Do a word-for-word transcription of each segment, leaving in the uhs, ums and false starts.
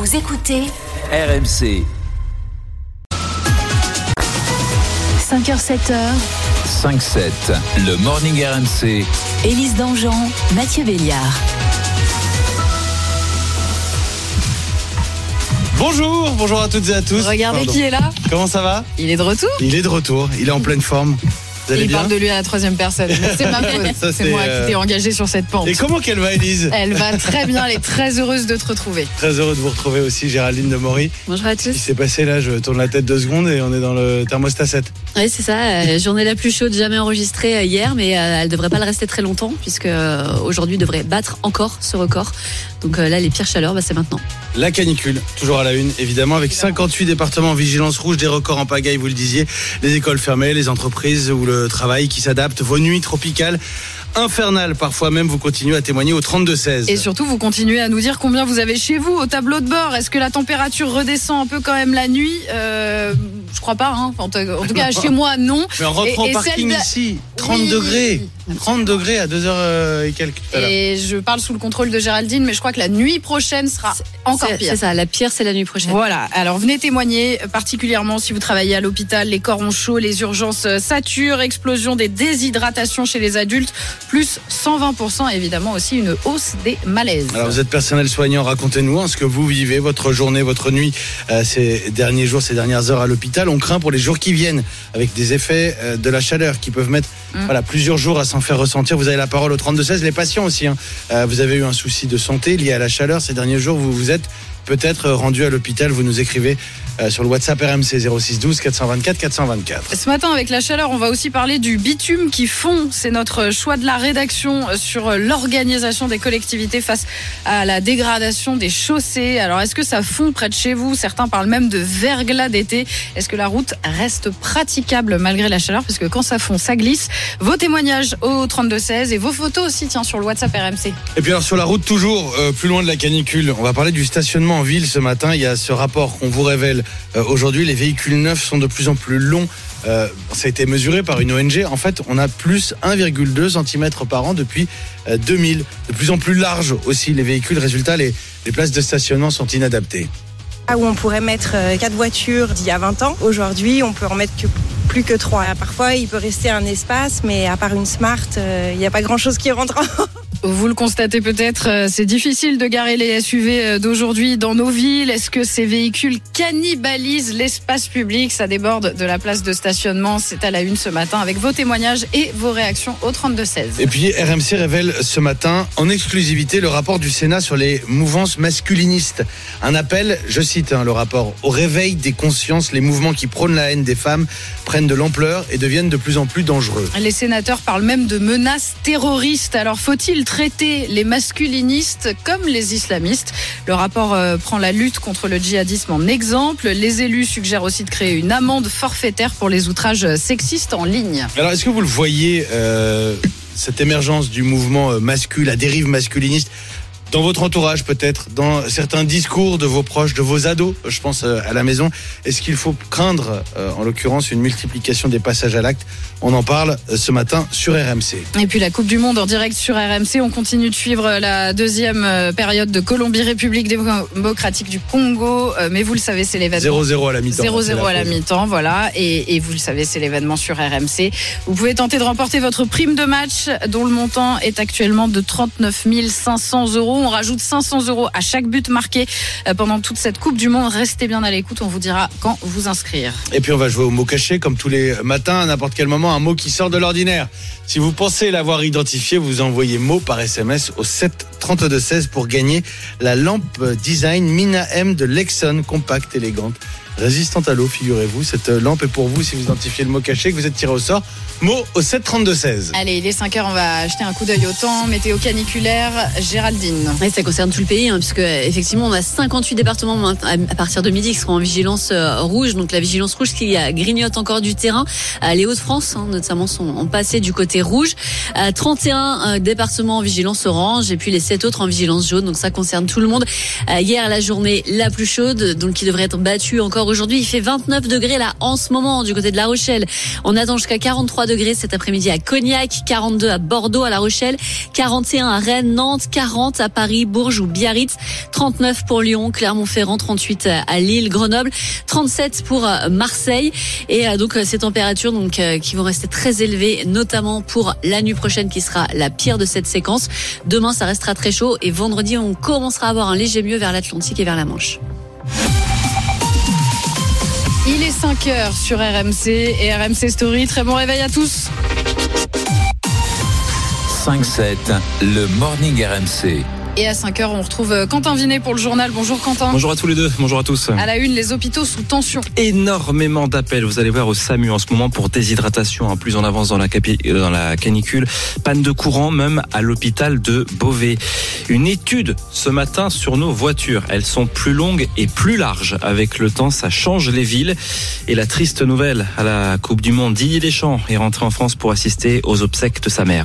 Vous écoutez R M C. cinq heures sept heures. cinq sept, le Morning R M C. Élise Dangean, Mathieu Béliard. Bonjour, bonjour à toutes et à tous. Regardez Pardon. qui est là. Comment ça va ? Il est de retour. Il est de retour, il est en pleine forme. Vous allez Il bien ? parle de lui à la troisième personne. Mais c'est ma faute. Ça, c'est c'est, moi euh... qui t'ai engagé sur cette pente. Et comment qu'elle va, Élise ? Elle va très bien, elle est très heureuse de te retrouver. Très heureux de vous retrouver aussi, Géraldine de Maury. Bonjour à Ce qui tous. s'est passé là, je tourne la tête deux secondes et on est dans le thermostat sept. Oui, c'est ça. Euh, journée la plus chaude jamais enregistrée euh, hier, mais euh, elle devrait pas le rester très longtemps puisque euh, aujourd'hui devrait battre encore ce record. Donc euh, là, les pires chaleurs, bah, c'est maintenant. La canicule, toujours à la une, évidemment, avec cinquante-huit départements en vigilance rouge, des records en pagaille, vous le disiez, les écoles fermées, les entreprises ou le travail qui s'adaptent, vos nuits tropicales, infernales, parfois même, vous continuez à témoigner au trente-deux seize. Et surtout, vous continuez à nous dire combien vous avez chez vous au tableau de bord. Est-ce que la température redescend un peu quand même la nuit ? euh, Je crois pas. Hein. En, t- en tout cas, chez moi, non. Mais en rentrant Et- et au parking celle de- ici, trente Oui. degrés. trente degrés à deux heures et quelques tout à l'heure. Et je parle sous le contrôle de Géraldine, mais je crois que la nuit prochaine sera encore C'est- pire. C'est ça. La pire, c'est la nuit prochaine. Voilà, alors venez témoigner, particulièrement si vous travaillez à l'hôpital, les corps ont chaud, les urgences saturent, explosion des déshydratations chez les adultes, plus cent vingt pour cent, évidemment aussi une hausse des malaises. Alors vous êtes personnel soignant, racontez-nous hein, ce que vous vivez, votre journée, votre nuit, euh, ces derniers jours, ces dernières heures à l'hôpital. On craint pour les jours qui viennent, avec des effets euh, de la chaleur qui peuvent mettre Mm. voilà, plusieurs jours à s'en faire ressentir. Vous avez la parole au trente-deux seize, les patients aussi. Hein. Euh, vous avez eu un souci de santé lié à la chaleur ces derniers jours, vous vous êtes peut-être rendu à l'hôpital, vous nous écrivez euh, sur le WhatsApp R M C zéro six douze quatre cent vingt-quatre quatre cent vingt-quatre. Ce matin, avec la chaleur, on va aussi parler du bitume qui fond. C'est notre choix de la rédaction sur l'organisation des collectivités face à la dégradation des chaussées. Alors, est-ce que ça fond près de chez vous ? Certains parlent même de verglas d'été. Est-ce que la route reste praticable malgré la chaleur ? Parce que quand ça fond, ça glisse. Vos témoignages au trente-deux seize et vos photos aussi, tiens, sur le WhatsApp R M C. Et puis alors sur la route toujours, euh, plus loin de la canicule, on va parler du stationnement en ville ce matin. Il y a ce rapport qu'on vous révèle euh, aujourd'hui. Les véhicules neufs sont de plus en plus longs. Euh, ça a été mesuré par une O N G. En fait, on a plus un virgule deux centimètres par an depuis euh, deux mille. De plus en plus larges aussi les véhicules. Résultat, les, les places de stationnement sont inadaptées. Là où on pourrait mettre quatre voitures d'il y a vingt ans, aujourd'hui on peut en mettre que plus que trois. Parfois il peut rester un espace, mais à part une Smart, il n'y a pas grand chose qui rentre. Vous le constatez peut-être, c'est difficile de garer les S U V d'aujourd'hui dans nos villes. Est-ce que ces véhicules cannibalisent l'espace public ? Ça déborde de la place de stationnement. C'est à la une ce matin avec vos témoignages et vos réactions au trente-deux seize. Et puis R M C révèle ce matin en exclusivité le rapport du Sénat sur les mouvances masculinistes. Un appel, je cite hein, le rapport, au réveil des consciences. Les mouvements qui prônent la haine des femmes prennent de l'ampleur et deviennent de plus en plus dangereux. Les sénateurs parlent même de menaces terroristes. Alors faut-il traiter les masculinistes comme les islamistes ? Le rapport euh, prend la lutte contre le djihadisme en exemple. Les élus suggèrent aussi de créer une amende forfaitaire pour les outrages sexistes en ligne. Alors est-ce que vous le voyez, euh, cette émergence du mouvement masculin, la dérive masculiniste dans votre entourage peut-être, dans certains discours de vos proches, de vos ados, je pense euh, à la maison. Est-ce qu'il faut craindre, euh, en l'occurrence, une multiplication des passages à l'acte ? On en parle euh, ce matin sur R M C. Et puis la Coupe du Monde en direct sur R M C. On continue de suivre la deuxième période de Colombie-République démocratique du Congo. Euh, mais vous le savez, c'est l'événement. zéro zéro à la mi-temps. zéro zéro C'est à la pause. mi-temps, voilà. Et, et vous le savez, c'est l'événement sur R M C. Vous pouvez tenter de remporter votre prime de match, dont le montant est actuellement de trente-neuf mille cinq cents euros. On rajoute cinq cents euros à chaque but marqué pendant toute cette Coupe du Monde. Restez bien à l'écoute, on vous dira quand vous inscrire. Et puis on va jouer au mot caché comme tous les matins, à n'importe quel moment, un mot qui sort de l'ordinaire. Si vous pensez l'avoir identifié, vous envoyez mot par S M S au sept trente-deux seize pour gagner la lampe design Mina M de Lexon, compacte, élégante, résistante à l'eau, figurez-vous. Cette lampe est pour vous si vous identifiez le mot caché, que vous êtes tiré au sort. Mot au sept trente-deux seize. Allez, il est cinq heures, on va jeter un coup d'œil au temps. Météo caniculaire, Géraldine. Et ça concerne tout le pays, hein, puisque effectivement on a cinquante-huit départements à partir de midi qui seront en vigilance euh, rouge. Donc la vigilance rouge qui euh, grignote encore du terrain. Euh, les Hauts-de-France, hein, notamment, sont passés du côté rouge. Euh, trente et un euh, départements en vigilance orange et puis les sept autres en vigilance jaune. Donc ça concerne tout le monde. Euh, hier, la journée la plus chaude, donc qui devrait être battue encore encore aujourd'hui. Il fait vingt-neuf degrés là en ce moment du côté de La Rochelle. On attend jusqu'à quarante-trois degrés cet après-midi à Cognac, quarante-deux à Bordeaux, à La Rochelle, quarante et un à Rennes, Nantes, quarante à Paris, Bourges ou Biarritz, trente-neuf pour Lyon, Clermont-Ferrand, trente-huit à Lille, Grenoble, trente-sept pour Marseille. Et donc ces températures donc qui vont rester très élevées, notamment pour la nuit prochaine qui sera la pire de cette séquence. Demain, ça restera très chaud et vendredi, on commencera à avoir un léger mieux vers l'Atlantique et vers la Manche. Il est cinq heures sur R M C et R M C Story. Très bon réveil à tous. cinq sept, le Morning R M C. Et à cinq heures, on retrouve Quentin Vinet pour le journal. Bonjour Quentin. Bonjour à tous les deux, bonjour à tous. À la une, les hôpitaux sous tension. Énormément d'appels, vous allez voir au SAMU en ce moment pour déshydratation, plus on avance dans la, capi- dans la canicule. Panne de courant même à l'hôpital de Beauvais. Une étude ce matin sur nos voitures. Elles sont plus longues et plus larges. Avec le temps, ça change les villes. Et la triste nouvelle à la Coupe du Monde, Didier Deschamps est rentré en France pour assister aux obsèques de sa mère.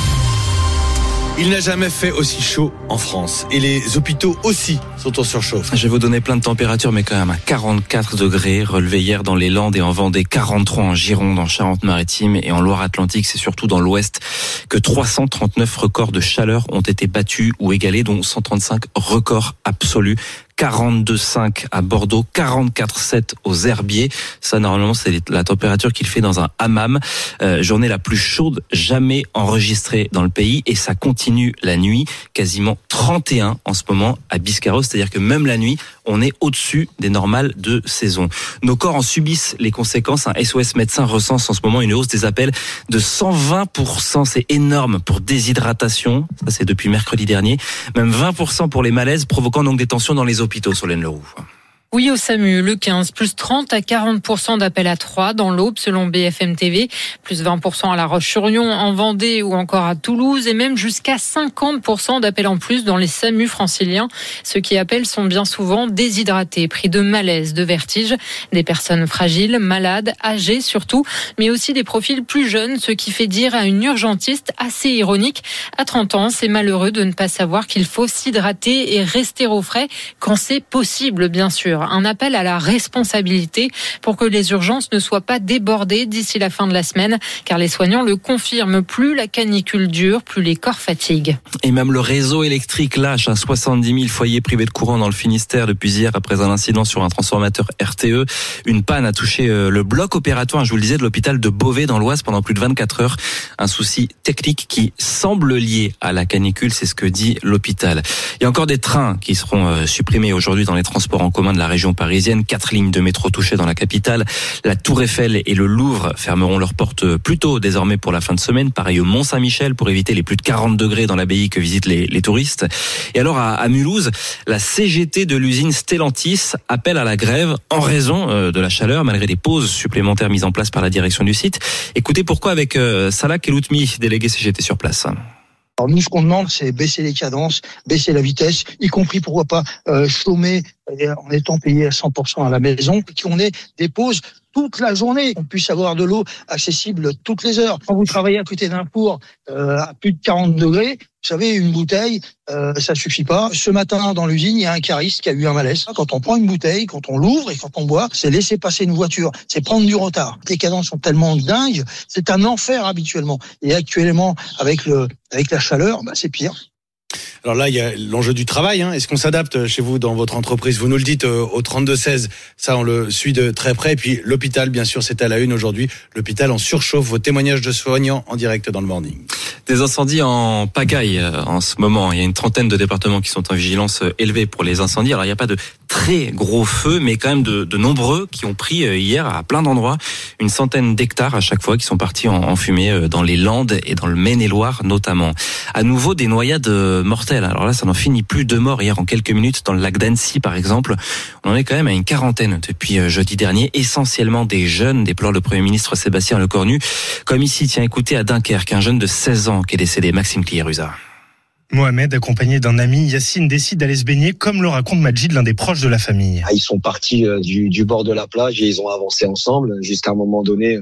Il n'a jamais fait aussi chaud en France. Et les hôpitaux aussi sont en surchauffe. Je vais vous donner plein de températures, mais quand même à quarante-quatre degrés, relevé hier dans les Landes et en Vendée, quarante-trois en Gironde, en Charente-Maritime et en Loire-Atlantique. C'est surtout dans l'Ouest que trois cent trente-neuf records de chaleur ont été battus ou égalés, dont cent trente-cinq records absolus. quarante-deux virgule cinq à Bordeaux, quarante-quatre virgule sept aux Herbiers. Ça, normalement, c'est la température qu'il fait dans un hammam. Euh, journée la plus chaude jamais enregistrée dans le pays. Et ça continue la nuit. Quasiment trente et un en ce moment à Biscarrosse. C'est-à-dire que même la nuit, on est au-dessus des normales de saison. Nos corps en subissent les conséquences. Un S O S Médecins recense en ce moment une hausse des appels de cent vingt pour cent. C'est énorme pour déshydratation. Ça, c'est depuis mercredi dernier. Même vingt pour cent pour les malaises, provoquant donc des tensions dans les hôpitaux, Solène Leroux. Oui, au SAMU, le quinze, plus trente à quarante pour cent d'appels à Troyes, dans l'Aube, selon B F M T V, plus vingt pour cent à La Roche-sur-Yon, en Vendée ou encore à Toulouse, et même jusqu'à cinquante pour cent d'appels en plus dans les SAMU franciliens. Ceux qui appellent sont bien souvent déshydratés, pris de malaise, de vertige, des personnes fragiles, malades, âgées surtout, mais aussi des profils plus jeunes, ce qui fait dire à une urgentiste assez ironique, à trente ans, c'est malheureux de ne pas savoir qu'il faut s'hydrater et rester au frais quand c'est possible, bien sûr. Un appel à la responsabilité pour que les urgences ne soient pas débordées d'ici la fin de la semaine, car les soignants le confirment, plus la canicule dure, plus les corps fatiguent. Et même le réseau électrique lâche, à soixante-dix mille foyers privés de courant dans le Finistère depuis hier après un incident sur un transformateur R T E. Une panne a touché le bloc opératoire, je vous le disais, de l'hôpital de Beauvais dans l'Oise pendant plus de vingt-quatre heures. Un souci technique qui semble lié à la canicule, c'est ce que dit l'hôpital. Il y a encore des trains qui seront supprimés aujourd'hui dans les transports en commun de la région parisienne. Quatre lignes de métro touchées dans la capitale. La Tour Eiffel et le Louvre fermeront leurs portes plus tôt désormais pour la fin de semaine. Pareil au Mont-Saint-Michel pour éviter les plus de quarante degrés dans l'abbaye que visitent les, les touristes. Et alors à, à Mulhouse, la C G T de l'usine Stellantis appelle à la grève en raison de la chaleur, malgré des pauses supplémentaires mises en place par la direction du site. Écoutez pourquoi avec euh, Salah Keloutmi, délégué C G T sur place. Alors nous, ce qu'on demande, c'est baisser les cadences, baisser la vitesse, y compris, pourquoi pas, euh, chômer en étant payé à cent pour cent à la maison, et qu'on ait des pauses toute la journée, qu'on puisse avoir de l'eau accessible toutes les heures. Quand vous travaillez à côté d'un four euh, à plus de quarante degrés, vous savez, une bouteille, euh, ça suffit pas. Ce matin, dans l'usine, il y a un cariste qui a eu un malaise. Quand on prend une bouteille, quand on l'ouvre et quand on boit, c'est laisser passer une voiture, c'est prendre du retard. Les cadences sont tellement dingues, c'est un enfer habituellement. Et actuellement, avec le avec la chaleur, bah, c'est pire. Alors là, il y a l'enjeu du travail. Hein. Est-ce qu'on s'adapte chez vous dans votre entreprise? Vous nous le dites euh, au trente-deux seize. Ça, on le suit de très près. Et puis l'hôpital, bien sûr, c'est à la une aujourd'hui. L'hôpital en surchauffe. Vos témoignages de soignants en direct dans le Morning. Des incendies en pagaille en ce moment. Il y a une trentaine de départements qui sont en vigilance élevée pour les incendies. Alors il n'y a pas de très gros feux, mais quand même de, de nombreux qui ont pris hier à plein d'endroits une centaine d'hectares à chaque fois qui sont partis en, en fumée dans les Landes et dans le Maine-et-Loire notamment. À nouveau des noyades mortelles. Alors là, ça n'en finit plus. Deux morts hier en quelques minutes dans le lac d'Annecy par exemple. On en est quand même à une quarantaine depuis jeudi dernier. Essentiellement des jeunes, déplore le Premier ministre Sébastien Lecornu. Comme ici, tiens, écoutez à Dunkerque, un jeune de seize ans qui est décédé, Maxime Cliérusa. Mohamed, accompagné d'un ami, Yacine, décide d'aller se baigner, comme le raconte Majid, l'un des proches de la famille. Ils sont partis du, du bord de la plage et ils ont avancé ensemble jusqu'à un moment donné.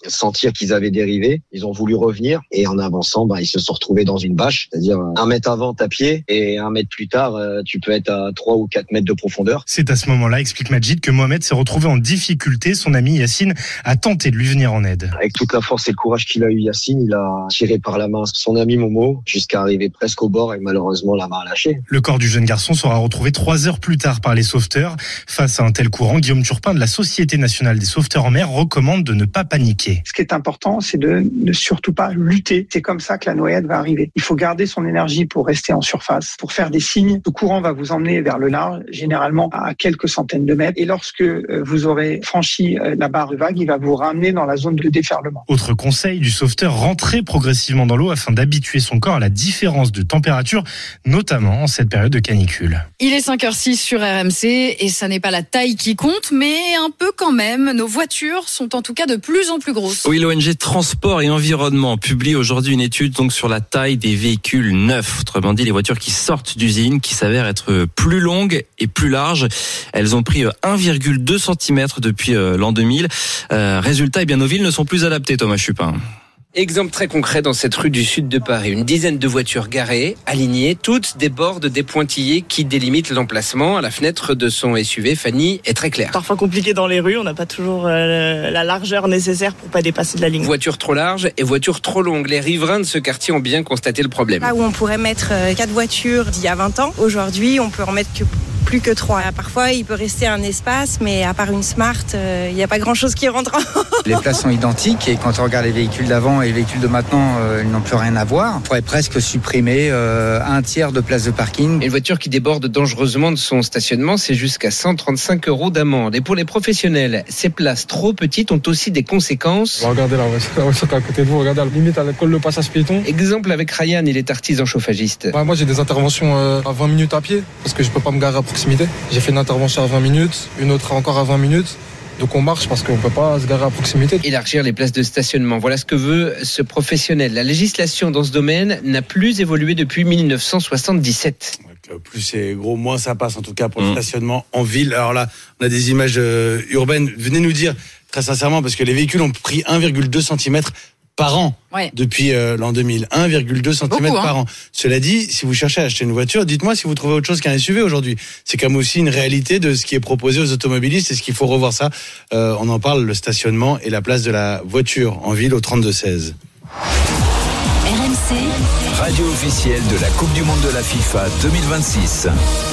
sentir qu'ils avaient dérivé. Ils ont voulu revenir et en avançant, bah, ils se sont retrouvés dans une bâche. C'est-à-dire un mètre avant, t'as pied et un mètre plus tard, tu peux être à trois ou quatre mètres de profondeur. C'est à ce moment-là, explique Majid, que Mohamed s'est retrouvé en difficulté. Son ami Yacine a tenté de lui venir en aide. Avec toute la force et le courage qu'il a eu, Yacine, il a tiré par la main son ami Momo jusqu'à arriver presque au bord et malheureusement la main a lâché. Le corps du jeune garçon sera retrouvé trois heures plus tard par les sauveteurs. Face à un tel courant, Guillaume Turpin de la Société nationale des sauveteurs en mer recommande de ne pas paniquer. Ce qui est important, c'est de ne surtout pas lutter. C'est comme ça que la noyade va arriver. Il faut garder son énergie pour rester en surface, pour faire des signes. Le courant va vous emmener vers le large, généralement à quelques centaines de mètres. Et lorsque vous aurez franchi la barre de vague, il va vous ramener dans la zone de déferlement. Autre conseil du sauveteur, rentrer progressivement dans l'eau afin d'habituer son corps à la différence de température, notamment en cette période de canicule. Il est cinq heures six sur R M C et ça n'est pas la taille qui compte, mais un peu quand même. Nos voitures sont en tout cas de plus en plus grosses. Oui, l'O N G Transport et Environnement publie aujourd'hui une étude donc sur la taille des véhicules neufs. Autrement dit, les voitures qui sortent d'usine, qui s'avèrent être plus longues et plus larges. Elles ont pris un virgule deux centimètres depuis l'an deux mille. Euh, résultat, eh bien, nos villes ne sont plus adaptées, Thomas Chupin. Exemple très concret dans cette rue du sud de Paris. Une dizaine de voitures garées, alignées, toutes débordent des pointillés qui délimitent l'emplacement. À la fenêtre de son S U V, Fanny est très claire. Parfois compliqué dans les rues, on n'a pas toujours euh, la largeur nécessaire pour pas dépasser de la ligne. Voitures trop larges et voitures trop longues. Les riverains de ce quartier ont bien constaté le problème. Là où on pourrait mettre quatre voitures d'il y a vingt ans, aujourd'hui on peut en mettre que plus que trois. Parfois, il peut rester un espace, mais à part une Smart, il euh, n'y a pas grand-chose qui rentre. Les places sont identiques et quand on regarde les véhicules d'avant et les véhicules de maintenant, euh, ils n'ont plus rien à voir. On pourrait presque supprimer euh, un tiers de places de parking. Une voiture qui déborde dangereusement de son stationnement, c'est jusqu'à cent trente-cinq euros d'amende. Et pour les professionnels, ces places trop petites ont aussi des conséquences. Regardez la voiture, la voiture qui est à côté de vous, regardez, limite elle colle le passage piéton. Exemple avec Ryan, il est artisan chauffagiste. Ouais, moi j'ai des interventions euh, à vingt minutes à pied parce que je peux pas me garer à proximité. J'ai fait une intervention à vingt minutes, une autre encore à vingt minutes. Donc on marche parce qu'on peut pas se garer à proximité. Élargir les places de stationnement, voilà ce que veut ce professionnel. La législation dans ce domaine n'a plus évolué depuis dix-neuf cent soixante-dix-sept. Plus c'est gros, moins ça passe en tout cas pour le mmh. stationnement en ville. Alors là, on a des images euh, urbaines. Venez nous dire très sincèrement, parce que les véhicules ont pris un virgule deux centimètres par an ouais. depuis euh, l'an deux mille. un virgule deux centimètres par hein. an. Cela dit, si vous cherchez à acheter une voiture, dites-moi si vous trouvez autre chose qu'un S U V aujourd'hui. C'est comme aussi une réalité de ce qui est proposé aux automobilistes. Est-ce qu'il faut revoir ça euh, On en parle, le stationnement et la place de la voiture en ville au trente-deux seize. R M C, radio officielle de la Coupe du Monde de la FIFA deux mille vingt-six.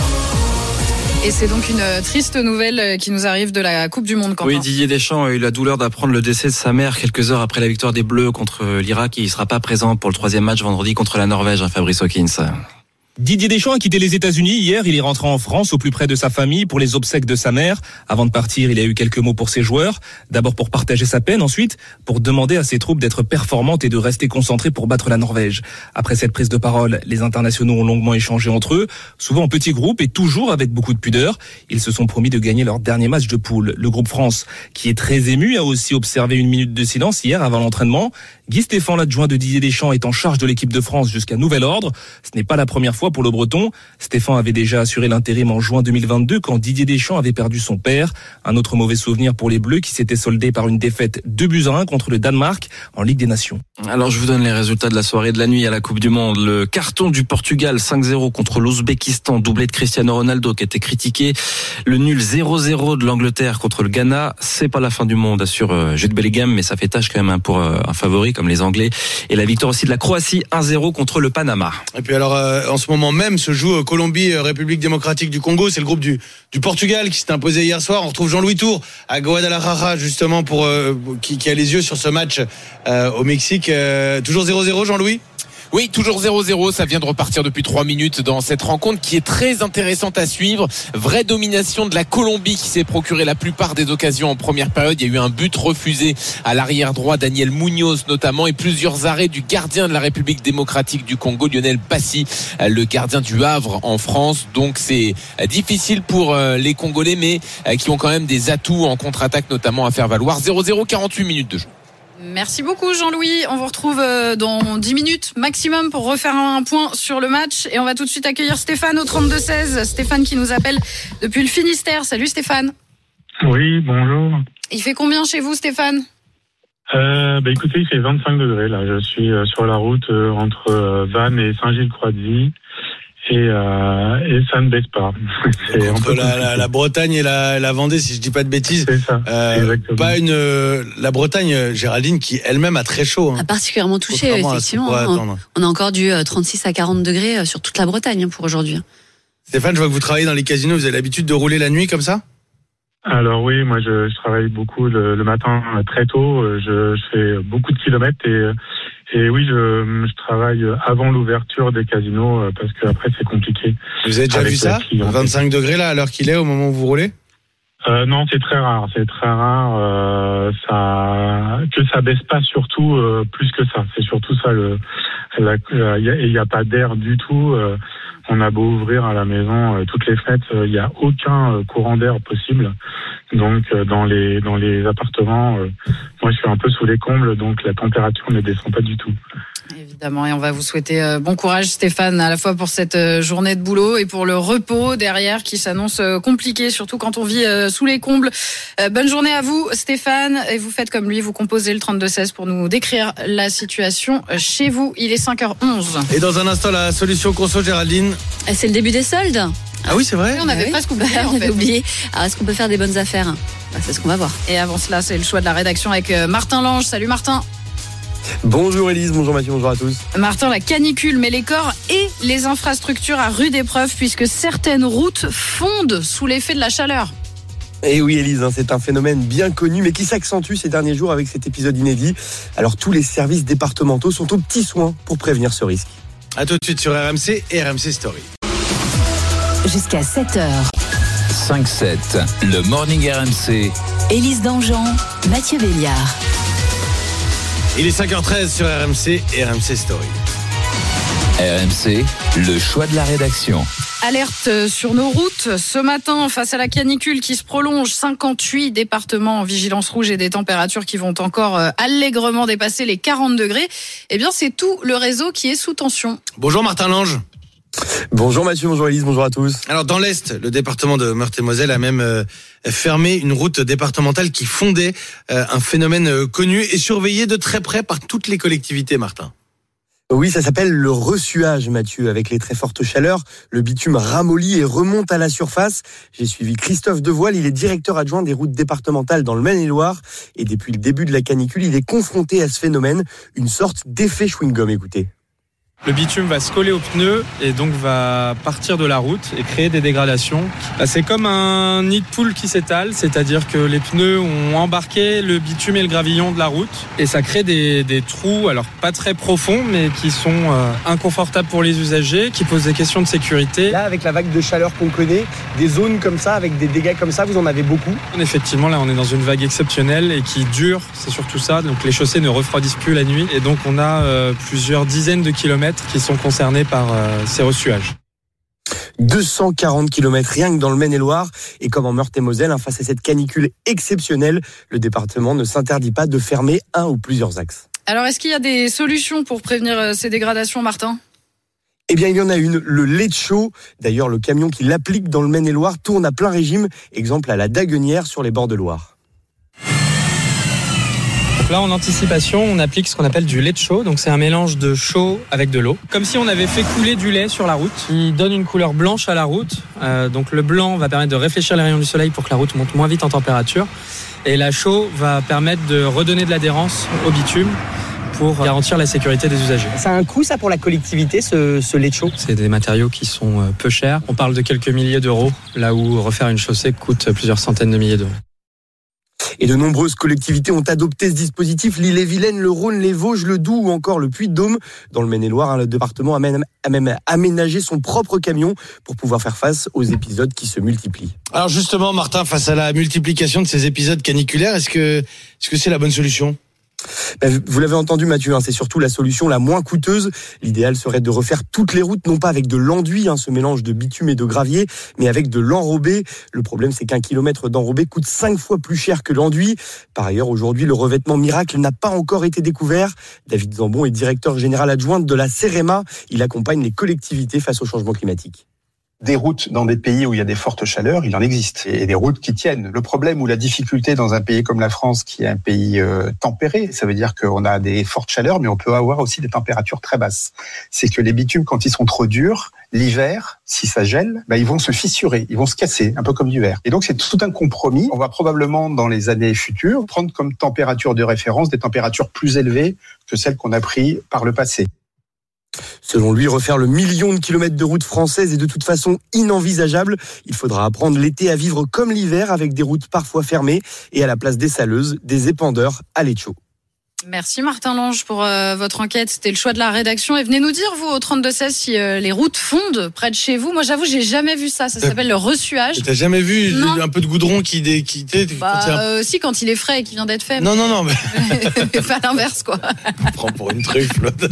Et c'est donc une triste nouvelle qui nous arrive de la Coupe du Monde, Quentin. Oui, Didier Deschamps a eu la douleur d'apprendre le décès de sa mère quelques heures après la victoire des Bleus contre l'Irak. Il ne sera pas présent pour le troisième match vendredi contre la Norvège, hein, Fabrice Hawkins. Didier Deschamps a quitté les États-Unis hier. Il est rentré en France, au plus près de sa famille, pour les obsèques de sa mère. Avant de partir, il a eu quelques mots pour ses joueurs. D'abord pour partager sa peine, ensuite pour demander à ses troupes d'être performantes et de rester concentrées pour battre la Norvège. Après cette prise de parole, les internationaux ont longuement échangé entre eux, souvent en petits groupes et toujours avec beaucoup de pudeur. Ils se sont promis de gagner leur dernier match de poule. Le groupe France, qui est très ému, a aussi observé une minute de silence hier avant l'entraînement. Guy Stéphane, l'adjoint de Didier Deschamps, est en charge de l'équipe de France jusqu'à nouvel ordre. Ce n'est pas la première fois pour le Breton. Stéphane avait déjà assuré l'intérim en juin deux mille vingt-deux quand Didier Deschamps avait perdu son père. Un autre mauvais souvenir pour les Bleus qui s'était soldé par une défaite deux buts à un contre le Danemark en Ligue des Nations. Alors je vous donne les résultats de la soirée et de la nuit à la Coupe du Monde. Le carton du Portugal cinq zéro contre l'Ouzbékistan, doublé de Cristiano Ronaldo qui était critiqué. Le nul zéro zéro de l'Angleterre contre le Ghana. C'est pas la fin du monde, assure Jude Bellingham, mais ça fait tâche quand même pour un favori comme les Anglais. Et la victoire aussi de la Croatie un zéro contre le Panama. Et puis alors euh, en ce moment même se joue Colombie, République démocratique du Congo. C'est le groupe du, du Portugal qui s'est imposé hier soir. On retrouve Jean-Louis Tour à Guadalajara justement pour euh, qui, qui a les yeux sur ce match euh, au Mexique. Euh, toujours zéro zéro, Jean-Louis ? Oui, toujours zéro zéro, ça vient de repartir depuis trois minutes dans cette rencontre qui est très intéressante à suivre. Vraie domination de la Colombie qui s'est procuré la plupart des occasions en première période. Il y a eu un but refusé à l'arrière droit, Daniel Munoz notamment, et plusieurs arrêts du gardien de la République démocratique du Congo, Lionel Passy, le gardien du Havre en France. Donc c'est difficile pour les Congolais, mais qui ont quand même des atouts en contre-attaque notamment à faire valoir. zéro zéro, quarante-huit minutes de jeu. Merci beaucoup Jean-Louis. On vous retrouve dans dix minutes maximum pour refaire un point sur le match. Et on va tout de suite accueillir Stéphane au trente-deux seize. Stéphane qui nous appelle depuis le Finistère. Salut Stéphane. Oui, bonjour. Il fait combien chez vous Stéphane ? Euh, bah écoutez, il fait vingt-cinq degrés là. Je suis euh, sur la route euh, entre euh, Vannes et Saint-Gilles-Croix-de-Vie et, euh, et ça ne baisse pas. C'est entre la, la, la Bretagne et la, la Vendée, si je dis pas de bêtises. C'est ça. Euh, pas une euh, la Bretagne, Géraldine, qui elle-même a très chaud. Hein. A particulièrement touché, effectivement. On, on a encore du trente-six à quarante degrés sur toute la Bretagne pour aujourd'hui. Stéphane, je vois que vous travaillez dans les casinos. Vous avez l'habitude de rouler la nuit comme ça ? Alors oui, moi je, je travaille beaucoup le, le matin très tôt. Je, je fais beaucoup de kilomètres et, et oui, je, je travaille avant l'ouverture des casinos parce que après c'est compliqué. Vous avez déjà vu ça ? vingt-cinq degrés là à l'heure qu'il est au moment où vous roulez ? Euh, non, c'est très rare. C'est très rare. Euh, ça que ça baisse pas surtout euh, plus que ça. C'est surtout ça le. Il y a, a pas d'air du tout. Euh, on a beau ouvrir à la maison euh, toutes les fenêtres, il euh, n'y a aucun euh, courant d'air possible. Donc euh, dans les dans les appartements, euh, moi je suis un peu sous les combles, donc la température ne descend pas du tout. Évidemment, et on va vous souhaiter euh, bon courage Stéphane, à la fois pour cette euh, journée de boulot et pour le repos derrière qui s'annonce euh, compliqué, surtout quand on vit euh, sous les combles. Euh, bonne journée à vous Stéphane, et vous faites comme lui, vous composez le trente-deux seize pour nous décrire la situation chez vous. Il est cinq heures onze. Et dans un instant, la solution conso, Géraldine. C'est le début des soldes. Ah oui, c'est vrai. Oui, on avait ah oui. presque oublié. On avait oublié. Alors, est-ce qu'on peut faire des bonnes affaires ? Bah, c'est ce qu'on va voir. Et avant cela, c'est le choix de la rédaction avec Martin Lange. Salut Martin. Bonjour Élise, bonjour Mathieu, bonjour à tous. Martin, la canicule met les corps et les infrastructures à rude épreuve puisque certaines routes fondent sous l'effet de la chaleur. Et oui Élise, hein, c'est un phénomène bien connu mais qui s'accentue ces derniers jours avec cet épisode inédit. Alors tous les services départementaux sont aux petits soins pour prévenir ce risque. A tout de suite sur R M C et R M C Story. Jusqu'à sept heures. cinq sept, le Morning R M C. Élise Dangean, Mathieu Béliard. Il est cinq heures treize sur R M C et R M C Story. R M C, le choix de la rédaction. Alerte sur nos routes. Ce matin, face à la canicule qui se prolonge, cinquante-huit départements en vigilance rouge et des températures qui vont encore allègrement dépasser les quarante degrés. Eh bien, c'est tout le réseau qui est sous tension. Bonjour Martin Lange. Bonjour Mathieu, bonjour Élise, bonjour à tous. Alors dans l'Est, le département de Meurthe-et-Moselle a même euh, fermé une route départementale qui fondait euh, un phénomène euh, connu et surveillé de très près par toutes les collectivités, Martin. Oui, ça s'appelle le ressuage, Mathieu. Avec les très fortes chaleurs, le bitume ramollit et remonte à la surface. J'ai suivi Christophe Devoile, il est directeur adjoint des routes départementales dans le Maine-et-Loire. Et depuis le début de la canicule, il est confronté à ce phénomène, une sorte d'effet chewing-gum, écoutez. Le bitume va se coller aux pneus et donc va partir de la route et créer des dégradations. C'est comme un nid de poule qui s'étale, c'est-à-dire que les pneus ont embarqué le bitume et le gravillon de la route et ça crée des, des trous, alors pas très profonds, mais qui sont euh, inconfortables pour les usagers, qui posent des questions de sécurité. Là, avec la vague de chaleur qu'on connaît, des zones comme ça, avec des dégâts comme ça, vous en avez beaucoup ? Effectivement, là, on est dans une vague exceptionnelle et qui dure, c'est surtout ça. Donc les chaussées ne refroidissent plus la nuit et donc on a euh, plusieurs dizaines de kilomètres qui sont concernés par euh, ces ressuages. deux cent quarante kilomètres rien que dans le Maine-et-Loire. Et comme en Meurthe-et-Moselle, hein, face à cette canicule exceptionnelle, le département ne s'interdit pas de fermer un ou plusieurs axes. Alors, est-ce qu'il y a des solutions pour prévenir ces dégradations, Martin ? Eh bien, il y en a une, le lait de chaud. D'ailleurs, le camion qui l'applique dans le Maine-et-Loire tourne à plein régime. Exemple à la Daguenière sur les bords de Loire. Là, en anticipation, on applique ce qu'on appelle du lait de chaud. Donc, c'est un mélange de chaud avec de l'eau. Comme si on avait fait couler du lait sur la route. Il donne une couleur blanche à la route. Euh, donc, le blanc va permettre de réfléchir les rayons du soleil pour que la route monte moins vite en température. Et la chaux va permettre de redonner de l'adhérence au bitume pour garantir la sécurité des usagers. Ça a un coût, ça, pour la collectivité, ce, ce lait de chaud ? C'est des matériaux qui sont peu chers. On parle de quelques milliers d'euros, là où refaire une chaussée coûte plusieurs centaines de milliers d'euros. Et de nombreuses collectivités ont adopté ce dispositif. L'Ille-et-Vilaine, le Rhône, les Vosges, le Doubs ou encore le Puy-de-Dôme. Dans le Maine-et-Loire, le département a même, a même aménagé son propre camion pour pouvoir faire face aux épisodes qui se multiplient. Alors justement, Martin, face à la multiplication de ces épisodes caniculaires, est-ce que, est-ce que c'est la bonne solution ? Vous l'avez entendu Mathieu, hein, c'est surtout la solution la moins coûteuse. L'idéal serait de refaire toutes les routes, non pas avec de l'enduit, hein, ce mélange de bitume et de gravier, mais avec de l'enrobé. Le problème, c'est qu'un kilomètre d'enrobé coûte cinq fois plus cher que l'enduit. Par ailleurs, aujourd'hui, le revêtement miracle n'a pas encore été découvert. David Zambon est directeur général adjoint de la CEREMA. Il accompagne les collectivités face au changement climatique. Des routes dans des pays où il y a des fortes chaleurs, il en existe. Et des routes qui tiennent. Le problème ou la difficulté dans un pays comme la France, qui est un pays euh, tempéré, ça veut dire qu'on a des fortes chaleurs, mais on peut avoir aussi des températures très basses. C'est que les bitumes, quand ils sont trop durs, l'hiver, si ça gèle, bah, ils vont se fissurer, ils vont se casser, un peu comme l'hiver. Et donc c'est tout un compromis. On va probablement, dans les années futures, prendre comme température de référence des températures plus élevées que celles qu'on a prises par le passé. Selon lui, refaire le million de kilomètres de routes françaises est de toute façon inenvisageable. Il faudra apprendre l'été à vivre comme l'hiver, avec des routes parfois fermées et à la place des saleuses, des épandeurs à lait de chaux. Merci Martin Lange pour euh, votre enquête. C'était le choix de la rédaction. Et venez nous dire, vous, au trente-deux seize, si euh, les routes fondent près de chez vous. Moi, j'avoue, j'ai jamais vu ça. Ça s'appelle le ressuage. T'as jamais vu non. un peu de goudron qui... Dé, qui bah, quand a... euh, si, quand il est frais et qu'il vient d'être fait. Non, non, non. Mais... pas l'inverse, quoi. On prend pour une truffe, l'autre.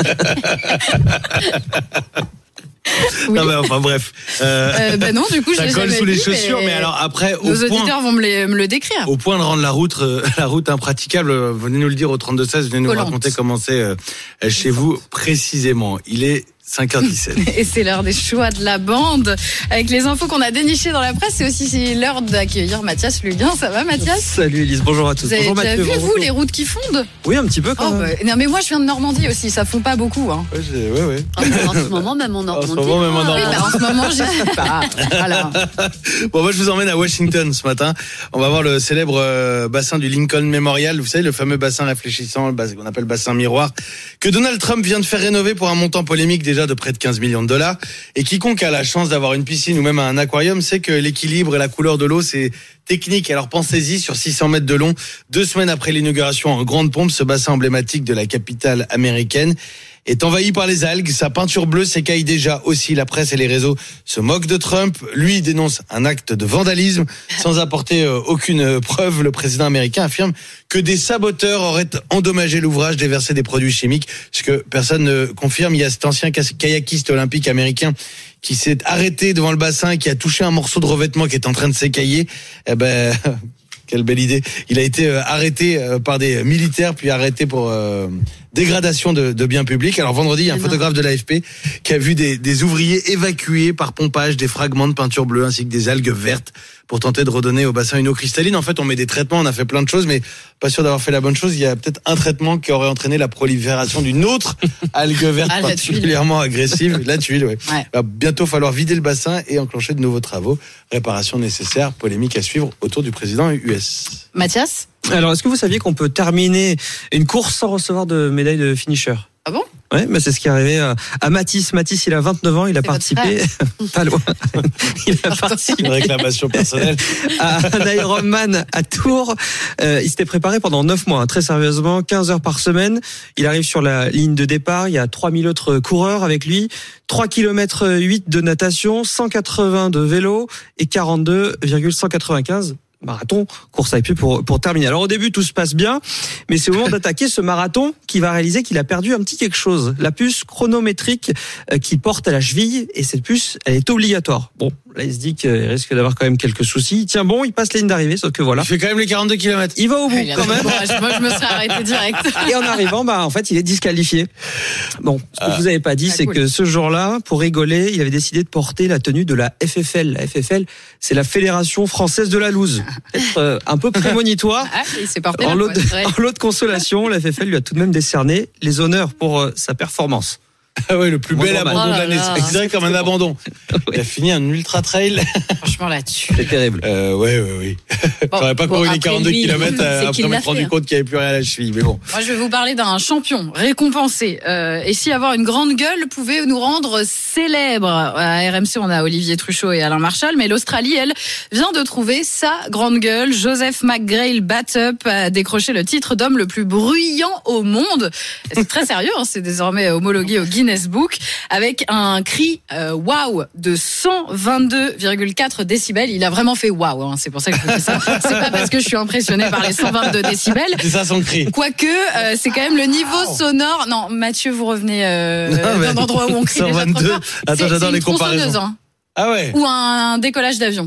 Oui. Non mais enfin bref. Euh, euh, bah non, du coup, ça je colle sous vu, les chaussures, mais, mais alors après, nos au auditeurs point, vont me, les, me le décrire. Au point de rendre la route, euh, la route impraticable. Venez nous le dire au trente-deux seize. Venez nous Collante. raconter comment c'est euh, chez vous précisément. Il est cinq heures dix-sept. Et c'est l'heure des choix de la bande. Avec les infos qu'on a dénichées dans la presse, c'est aussi l'heure d'accueillir Mathias Luguen. Ça va, Mathias ? Salut Elise, bonjour à tous. Vous avez bonjour déjà Mathieu, vu, bonjour vous, les routes qui fondent ? Oui, un petit peu quand oh, même. Bah, non, mais moi, je viens de Normandie aussi, ça fond pas beaucoup. Hein. Ouais, ouais, ouais. En ce moment, même en Normandie. En ce moment, même en Normandie. Oui, bah, en ce moment, je sais pas. Voilà. Bon, moi, je vous emmène à Washington ce matin. On va voir le célèbre euh, bassin du Lincoln Memorial. Vous savez, le fameux bassin réfléchissant, qu'on appelle bassin miroir, que Donald Trump vient de faire rénover pour un montant polémique déjà de près de quinze millions de dollars. Et quiconque a la chance d'avoir une piscine ou même un aquarium sait que l'équilibre et la couleur de l'eau, c'est technique. Alors pensez-y, sur six cents mètres de long, deux semaines après l'inauguration en grande pompe, ce bassin emblématique de la capitale américaine est envahi par les algues. Sa peinture bleue s'écaille déjà aussi. La presse et les réseaux se moquent de Trump. Lui dénonce un acte de vandalisme sans apporter euh, aucune preuve. Le président américain affirme que des saboteurs auraient endommagé l'ouvrage, déversé des produits chimiques. Ce que personne ne confirme. Il y a cet ancien kayakiste olympique américain qui s'est arrêté devant le bassin et qui a touché un morceau de revêtement qui est en train de s'écailler. Eh ben... Quelle belle idée. Il a été arrêté par des militaires, puis arrêté pour euh, dégradation de, de biens publics. Alors vendredi, il y a un photographe de l'A F P qui a vu des, des ouvriers évacuer par pompage des fragments de peinture bleue ainsi que des algues vertes pour tenter de redonner au bassin une eau cristalline. En fait, on met des traitements, on a fait plein de choses, mais pas sûr d'avoir fait la bonne chose. Il y a peut-être un traitement qui aurait entraîné la prolifération d'une autre algue verte ah, particulièrement agressive. La tuile, oui. Ouais. Il va bientôt falloir vider le bassin et enclencher de nouveaux travaux. Réparation nécessaire, polémique à suivre autour du président U S. Mathias ? Alors, est-ce que vous saviez qu'on peut terminer une course sans recevoir de médaille de finisher ? Ah bon ? Ouais, mais c'est ce qui est arrivé à Mathis. Mathis, il a vingt-neuf ans, il a c'est participé, pas loin, il a participé. Une réclamation personnelle. À un Ironman à Tours. Euh, il s'était préparé pendant neuf mois, hein, très sérieusement, quinze heures par semaine. Il arrive sur la ligne de départ, il y a trois mille autres coureurs avec lui, trois kilomètres huit de natation, cent quatre-vingts de vélo et quarante-deux virgule cent quatre-vingt-quinze marathon, course à pied pour, pour terminer. Alors au début, tout se passe bien, mais c'est au moment d'attaquer ce marathon qu'il va réaliser qu'il a perdu un petit quelque chose. La puce chronométrique qu'il porte à la cheville, et cette puce, elle est obligatoire. Bon, là, il se dit qu'il risque d'avoir quand même quelques soucis. Il tient bon, il passe la ligne d'arrivée, sauf que voilà. Il fait quand même les quarante-deux kilomètres. Il va au bout, il quand même. Moi, je me serais arrêté direct. Et en arrivant, bah, en fait, il est disqualifié. Bon, ce que ah. je vous avais pas dit, ah, c'est cool. que ce jour-là, pour rigoler, il avait décidé de porter la tenue de la F F L. La F F L, c'est la Fédération Française de la Loose. Peut-être euh, un peu prémonitoire. Ah, il s'est porté en, là, lot de, en lot de consolation, la F F L lui a tout de même décerné les honneurs pour euh, sa performance. Ah ouais, le plus bel abandon oh de l'année. C'est considéré comme un abandon. Oui. Il a fini un ultra trail. Franchement, là-dessus. C'est terrible. Euh, ouais, ouais, oui. Bon, J'aurais pas bon, couru les quarante-deux kilomètres après m'être rendu compte qu'il n'y avait plus rien à la cheville. Mais bon. Moi, je vais vous parler d'un champion récompensé. Euh, et si avoir une grande gueule pouvait nous rendre célèbres. À R M C, on a Olivier Truchot et Alain Marchal. Mais l'Australie, elle, vient de trouver sa grande gueule. Joseph McGrail Batup a décroché le titre d'homme le plus bruyant au monde. C'est très sérieux, hein, c'est désormais homologué au Guinness Book avec un cri euh, waouh de cent vingt-deux virgule quatre décibels. Il a vraiment fait waouh, hein, c'est pour ça que je vous dis ça. C'est pas parce que je suis impressionné par les cent vingt-deux décibels. C'est ça son cri. Quoique, euh, c'est quand même le niveau wow. sonore. Non, Mathieu, vous revenez euh, non, d'un endroit où on crie cent vingt-deux. Déjà trop fort. Attends, c'est, j'adore c'est les comparaisons. Hein. Ah ouais. Ou un décollage d'avion.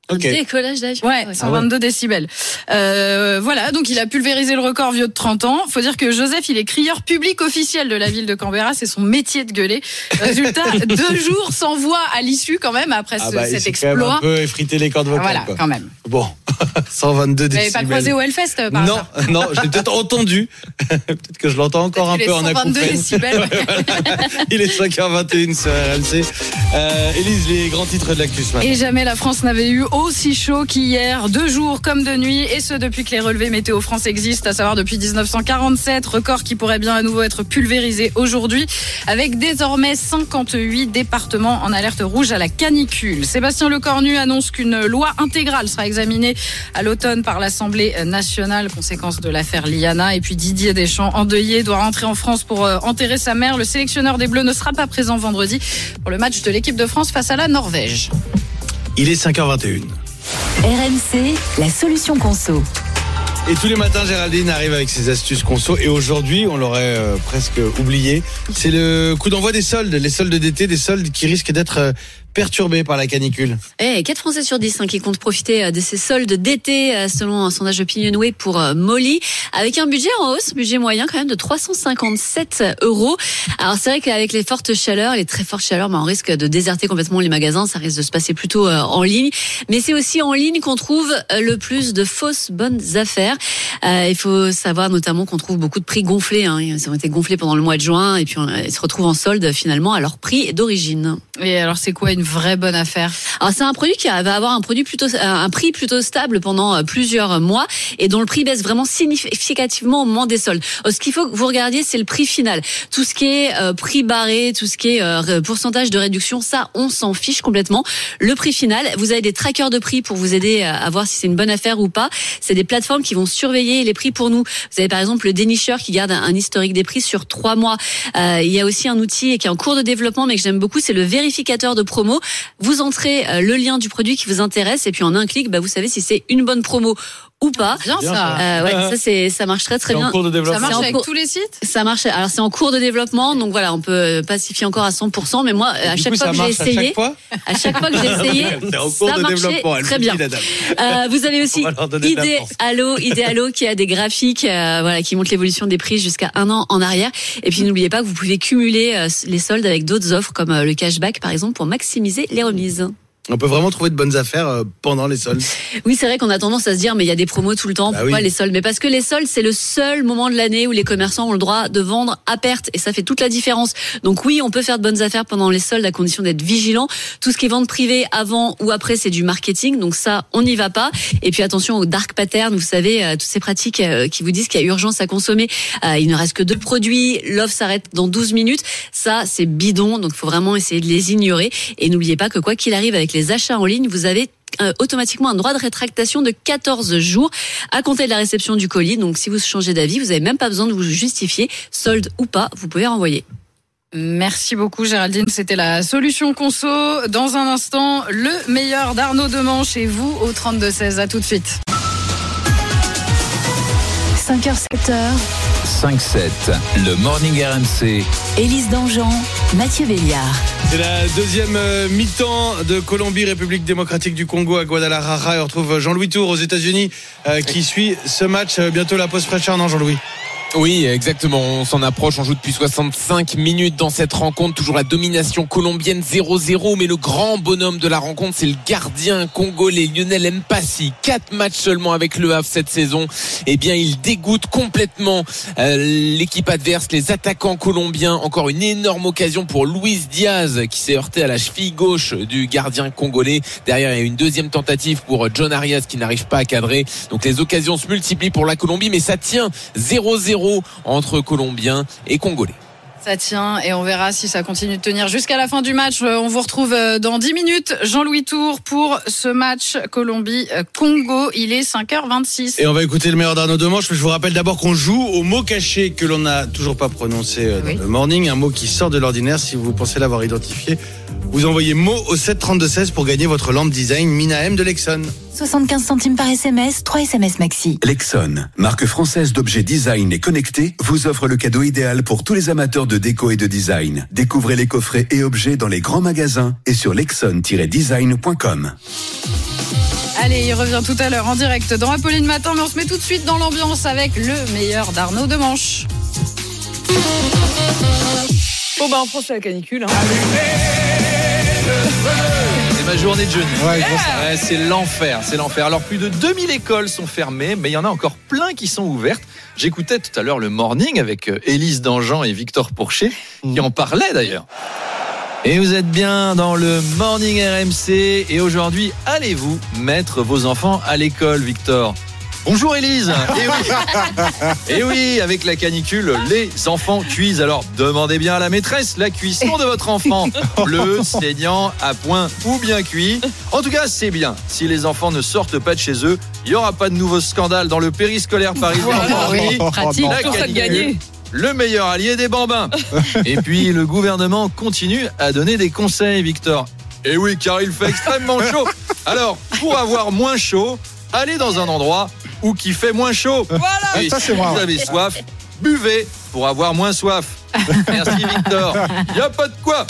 Ok. Décollage d'avion. Ouais, cent vingt-deux décibels. Euh, voilà, donc il a pulvérisé le record vieux de trente ans. Faut dire que Joseph, il est crieur public officiel de la ville de Canberra. C'est son métier de gueuler. Résultat, deux jours sans voix à l'issue quand même après Ah ce, bah, cet il s'est quand même exploit. un peu effrité les cordes vocales. Voilà, quoi. quand même. Bon, cent vingt-deux Vous l'avez décibels. pas croisé au Hellfest par Non, hasard non, je l'ai peut-être entendu. Peut-être que je l'entends encore un Peut-être peu qu'il en est cent vingt-deux acouphène. décibels. Il est cinq heures vingt et une sur R M C. Euh, Élise, les grands titres de l'actu ce matin. Et jamais la France n'avait eu aussi chaud qu'hier, deux jours comme de nuit, et ce depuis que les relevés Météo France existent, à savoir depuis dix-neuf cent quarante-sept, record qui pourrait bien à nouveau être pulvérisé aujourd'hui, avec désormais cinquante-huit départements en alerte rouge à la canicule. Sébastien Lecornu annonce qu'une loi intégrale sera examinée à l'automne par l'Assemblée nationale, conséquence de l'affaire Liana. Et puis Didier Deschamps, endeuillé, doit rentrer en France pour enterrer sa mère. Le sélectionneur des Bleus ne sera pas présent vendredi pour le match de l'équipe de France face à la Norvège. Il est cinq heures vingt et une. R M C, la solution conso. Et tous les matins, Géraldine arrive avec ses astuces conso. Et aujourd'hui, on l'aurait euh, presque oublié, c'est le coup d'envoi des soldes, les soldes d'été, des soldes qui risquent d'être euh, perturbés par la canicule. Eh, quatre Français sur dix hein, qui comptent profiter de ces soldes d'été, selon un sondage Opinionway pour Molly, avec un budget en hausse, budget moyen quand même de trois cent cinquante-sept euros. Alors c'est vrai qu'avec les fortes chaleurs, les très fortes chaleurs, bah, on risque de déserter complètement les magasins, ça risque de se passer plutôt euh, en ligne. Mais c'est aussi en ligne qu'on trouve le plus de fausses bonnes affaires. Euh, il faut savoir notamment qu'on trouve beaucoup de prix gonflés. Hein. Ils ont été gonflés pendant le mois de juin et puis on, ils se retrouvent en solde finalement à leur prix d'origine. Et alors c'est quoi une vraie bonne affaire? Alors c'est un produit qui va avoir un produit plutôt un prix plutôt stable pendant plusieurs mois et dont le prix baisse vraiment significativement au moment des soldes. Ce qu'il faut que vous regardiez, c'est le prix final. Tout ce qui est euh, prix barré, tout ce qui est euh, pourcentage de réduction, ça on s'en fiche complètement. Le prix final, vous avez des trackers de prix pour vous aider à voir si c'est une bonne affaire ou pas. C'est des plateformes qui vont surveiller les prix pour nous. Vous avez par exemple le dénicheur qui garde un historique des prix sur trois mois. Euh, il y a aussi un outil qui est en cours de développement mais que j'aime beaucoup, c'est le vérificateur de promo. Vous entrez le lien du produit qui vous intéresse et puis en un clic, bah, vous savez si c'est une bonne promo ou pas. Bien ça. Euh, ouais, ça c'est ça marche très très bien. En cours de développement. Ça marche C'est en avec cours- tous les sites? Ça marche. Alors c'est en cours de développement, donc voilà, on peut pas s'y fier encore à cent pour cent, mais moi à Du chaque coup, fois ça que j'ai marche à essayé, chaque fois à chaque fois que j'ai essayé, C'est en cours ça de marchait développement, elle très me dit, bien. la dame. Euh, vous avez aussi On va leur donner de la force. Idealo, Idealo qui a des graphiques, euh, voilà, qui montrent l'évolution des prix jusqu'à un an en arrière. Et puis n'oubliez pas que vous pouvez cumuler euh, les soldes avec d'autres offres comme euh, le cashback par exemple pour maximiser les remises. On peut vraiment trouver de bonnes affaires euh, pendant les soldes. Oui, c'est vrai qu'on a tendance à se dire mais il y a des promos tout le temps, Bah pourquoi oui. les soldes? Mais parce que les soldes, c'est le seul moment de l'année où les commerçants ont le droit de vendre à perte et ça fait toute la différence. Donc oui, on peut faire de bonnes affaires pendant les soldes à condition d'être vigilant. Tout ce qui est vente privée avant ou après, c'est du marketing, donc ça, on n'y va pas. Et puis attention aux dark patterns, vous savez, euh, toutes ces pratiques euh, qui vous disent qu'il y a urgence à consommer. Euh, il ne reste que deux produits, l'offre s'arrête dans douze minutes. Ça, c'est bidon, donc il faut vraiment essayer de les ignorer. Et n'oubliez pas que quoi qu'il arrive avec les achats en ligne, vous avez euh, automatiquement un droit de rétractation de quatorze jours à compter de la réception du colis. Donc si vous changez d'avis, vous n'avez même pas besoin de vous justifier, solde ou pas, vous pouvez renvoyer. Merci beaucoup Géraldine, c'était la solution conso. Dans un instant, le meilleur d'Arnaud Demanche chez vous au trente-deux seize. À tout de suite. cinq heures sept heures, cinq sept, le Morning R M C. Élise Dangean, Mathieu Béliard. C'est la deuxième euh, mi-temps de Colombie, République démocratique du Congo à Guadalajara. Et on retrouve Jean-Louis Tour aux États-Unis euh, qui suit ce match. Euh, bientôt la pause fraîcheur, non Jean-Louis? Oui, exactement. On s'en approche. On joue depuis soixante-cinq minutes dans cette rencontre. Toujours la domination colombienne zéro zéro. Mais le grand bonhomme de la rencontre, c'est le gardien congolais Lionel Mpassi. Quatre matchs seulement avec le Havre cette saison. Eh bien, il dégoûte complètement euh, l'équipe adverse, les attaquants colombiens. Encore une énorme occasion pour Luis Diaz qui s'est heurté à la cheville gauche du gardien congolais. Derrière, il y a une deuxième tentative pour John Arias qui n'arrive pas à cadrer. Donc les occasions se multiplient pour la Colombie, mais ça tient zéro zéro entre Colombiens et Congolais. Ça tient et on verra si ça continue de tenir jusqu'à la fin du match. On vous retrouve dans dix minutes, Jean-Louis Tour, pour ce match Colombie-Congo. Il est cinq heures vingt-six. Et on va écouter le meilleur d'Arnaud Demanche. Mais je vous rappelle d'abord qu'on joue au mot caché que l'on n'a toujours pas prononcé dans Oui. le morning. Un mot qui sort de l'ordinaire. Si vous pensez l'avoir identifié, vous envoyez mot au sept trente-deux seize pour gagner votre lampe design Mina M de Lexon. soixante-quinze centimes par S M S, trois S M S maxi. Lexon, marque française d'objets design et connectés, vous offre le cadeau idéal pour tous les amateurs de déco et de design. Découvrez les coffrets et objets dans les grands magasins et sur lexon tiret design point com. Allez, il revient tout à l'heure en direct dans Apolline Matin, mais on se met tout de suite dans l'ambiance avec le meilleur d'Arnaud Demanche. Bon bah en France c'est la canicule. Hein. C'est ma journée de jeudi. Ouais, ouais, c'est l'enfer, c'est l'enfer. Alors plus de deux mille écoles sont fermées, mais il y en a encore plein qui sont ouvertes. J'écoutais tout à l'heure le morning avec Élise Dangean et Victor Pourchet qui en parlaient d'ailleurs. Et vous êtes bien dans le Morning R M C et aujourd'hui, allez-vous mettre vos enfants à l'école, Victor ? Bonjour Élise. Et oui. Et oui, avec la canicule, les enfants cuisent. Alors demandez bien à la maîtresse la cuisson de votre enfant. Bleu, saignant, à point ou bien cuit. En tout cas, c'est bien. Si les enfants ne sortent pas de chez eux, il n'y aura pas de nouveau scandale dans le périscolaire parisien. Voilà, oui, pratique, la pour ça de gagner. Le meilleur allié des bambins. Et puis le gouvernement continue à donner des conseils, Victor. Et oui, car il fait extrêmement chaud. Alors, pour avoir moins chaud, allez dans un endroit où qui fait moins chaud. Voilà. Et ça, si vous moi, avez soif, buvez pour avoir moins soif. Merci Victor. Il n'y a pas de quoi.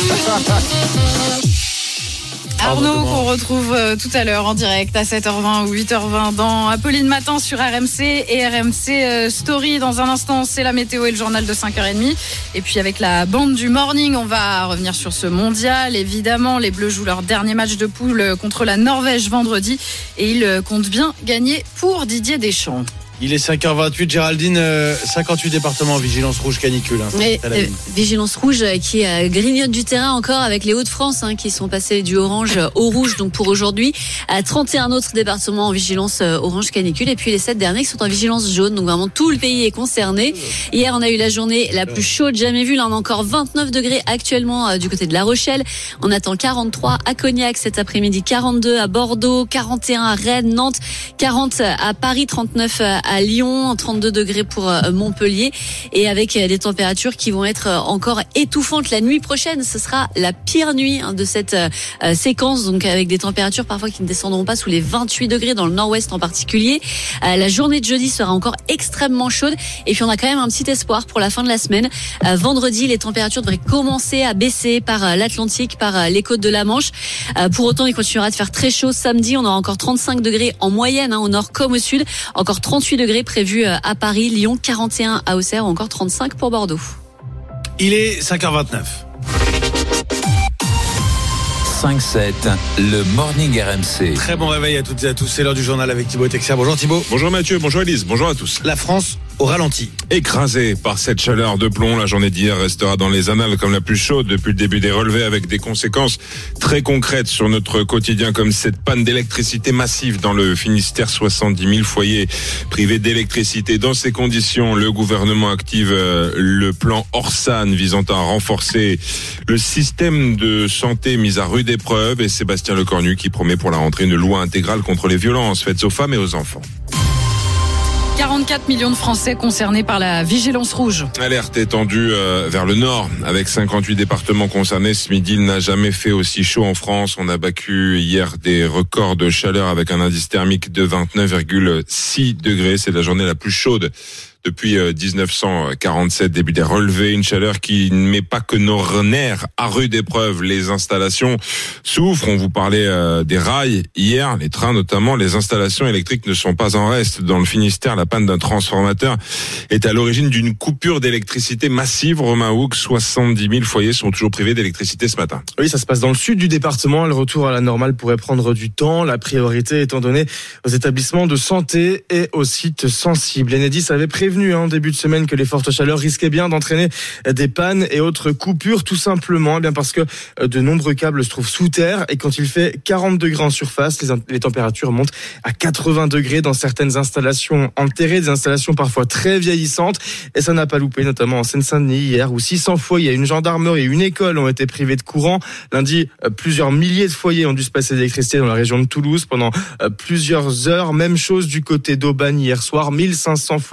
Arnaud qu'on retrouve tout à l'heure en direct à sept heures vingt ou huit heures vingt dans Apolline Matin sur R M C et R M C Story. Dans un instant, c'est la météo et le journal de cinq heures trente. Et puis avec la bande du morning, on va revenir sur ce mondial. Évidemment, les Bleus jouent leur dernier match de poule contre la Norvège vendredi et ils comptent bien gagner pour Didier Deschamps. Il est cinq heures vingt-huit, Géraldine, euh, cinquante-huit départements en vigilance rouge canicule. Hein, Et, euh, vigilance rouge qui euh, grignote du terrain encore avec les Hauts-de-France hein, qui sont passés du orange au rouge donc pour aujourd'hui. À trente et un autres départements en vigilance euh, orange canicule et puis les sept derniers qui sont en vigilance jaune. Donc vraiment tout le pays est concerné. Hier on a eu la journée la plus chaude jamais vue. Là on a encore vingt-neuf degrés actuellement euh, du côté de La Rochelle. On attend quarante-trois à Cognac cet après-midi, quarante-deux à Bordeaux, quarante et un à Rennes, Nantes, quarante à Paris, trente-neuf à à Lyon, trente-deux degrés pour Montpellier et avec des températures qui vont être encore étouffantes. La nuit prochaine, ce sera la pire nuit de cette séquence, donc avec des températures parfois qui ne descendront pas sous les vingt-huit degrés dans le nord-ouest en particulier. La journée de jeudi sera encore extrêmement chaude et puis on a quand même un petit espoir pour la fin de la semaine. Vendredi, les températures devraient commencer à baisser par l'Atlantique, par les côtes de la Manche. Pour autant, il continuera de faire très chaud. Samedi, on aura encore trente-cinq degrés en moyenne hein, au nord comme au sud, encore trente-huit degrés prévus à Paris, Lyon, quarante et un à Auxerre ou encore trente-cinq pour Bordeaux. Il est cinq heures vingt-neuf. cinq sept, le Morning R M C. Très bon réveil à toutes et à tous. C'est l'heure du journal avec Thibaut Texer. Bonjour Thibaut. Bonjour Mathieu, bonjour Elise, bonjour à tous. La France au ralenti. Écrasée par cette chaleur de plomb, la journée d'hier restera dans les annales comme la plus chaude depuis le début des relevés avec des conséquences très concrètes sur notre quotidien comme cette panne d'électricité massive dans le Finistère, soixante-dix mille foyers privés d'électricité. Dans ces conditions, le gouvernement active le plan Orsan visant à renforcer le système de santé mis à rude épreuve et Sébastien Lecornu qui promet pour la rentrée une loi intégrale contre les violences faites aux femmes et aux enfants. quarante-quatre millions de Français concernés par la vigilance rouge. Alerte étendue euh, vers le nord avec cinquante-huit départements concernés. Ce midi, il n'a jamais fait aussi chaud en France. On a battu hier des records de chaleur avec un indice thermique de vingt-neuf virgule six degrés. C'est la journée la plus chaude depuis dix-neuf cent quarante-sept, début des relevés, une chaleur qui ne met pas que nos nerfs à rude épreuve. Les installations souffrent. On vous parlait euh, des rails hier, les trains notamment. Les installations électriques ne sont pas en reste. Dans le Finistère, la panne d'un transformateur est à l'origine d'une coupure d'électricité massive. Romain Houk, soixante-dix mille foyers sont toujours privés d'électricité ce matin. Oui, ça se passe dans le sud du département. Le retour à la normale pourrait prendre du temps. La priorité étant donnée aux établissements de santé et aux sites sensibles. Enedis avait prévu Prévenu en début de semaine que les fortes chaleurs risquaient bien d'entraîner des pannes et autres coupures, tout simplement eh bien parce que de nombreux câbles se trouvent sous terre et quand il fait quarante degrés en surface, les, les températures montent à quatre-vingts degrés dans certaines installations enterrées, des installations parfois très vieillissantes et ça n'a pas loupé, notamment en Seine-Saint-Denis hier où six cents foyers, une gendarmerie, une école ont été privés de courant. Lundi, plusieurs milliers de foyers ont dû se passer d'électricité dans la région de Toulouse pendant plusieurs heures. Même chose du côté d'Aubagne hier soir, mille cinq cents foyers privés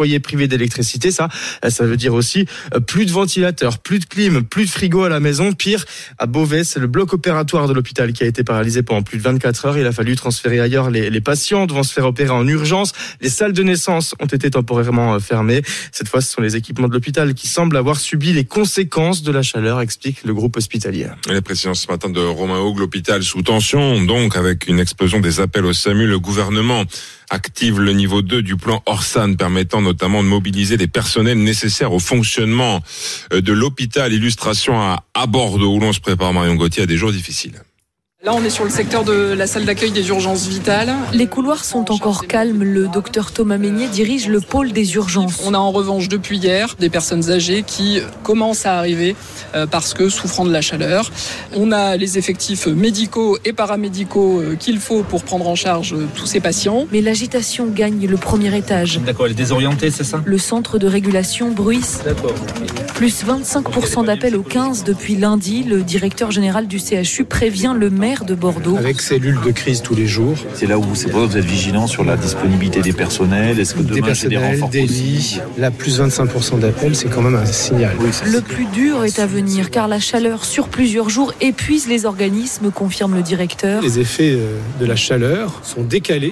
payer d'électricité. Ça, ça veut dire aussi plus de ventilateurs, plus de clim, plus de frigo à la maison. Pire, à Beauvais, c'est le bloc opératoire de l'hôpital qui a été paralysé pendant plus de vingt-quatre heures. Il a fallu transférer ailleurs les, les patients devant se faire opérer en urgence. Les salles de naissance ont été temporairement fermées. Cette fois, ce sont les équipements de l'hôpital qui semblent avoir subi les conséquences de la chaleur, explique le groupe hospitalier. Les précisions ce matin de Romain Haug, l'hôpital sous tension, donc avec une explosion des appels au SAMU. Le gouvernement active le niveau deux du plan Orsan, permettant notamment de mobiliser les personnels nécessaires au fonctionnement de l'hôpital. Illustration à, à Bordeaux, où l'on se prépare, Marion Gauthier, à des jours difficiles. Là, on est sur le secteur de la salle d'accueil des urgences vitales. Les couloirs sont encore calmes. Le docteur Thomas Meignet dirige le pôle des urgences. On a en revanche depuis hier des personnes âgées qui commencent à arriver parce que souffrant de la chaleur. On a les effectifs médicaux et paramédicaux qu'il faut pour prendre en charge tous ces patients. Mais l'agitation gagne le premier étage. D'accord, elle est désorientée, c'est ça ? Le centre de régulation bruisse. D'accord. Plus vingt-cinq pour cent d'appels au quinze depuis lundi. Le directeur général du C H U prévient le maire de Bordeaux. Avec cellule de crise tous les jours. C'est là où c'est pour vous êtes vigilant sur la disponibilité des personnels. Est-ce que demain des personnels, c'est des renforts des lits. Là, plus vingt-cinq pour cent d'appels, c'est quand même un signal. Oui, le plus dur est à venir car la chaleur sur plusieurs jours épuise les organismes, confirme le directeur. Les effets de la chaleur sont décalés.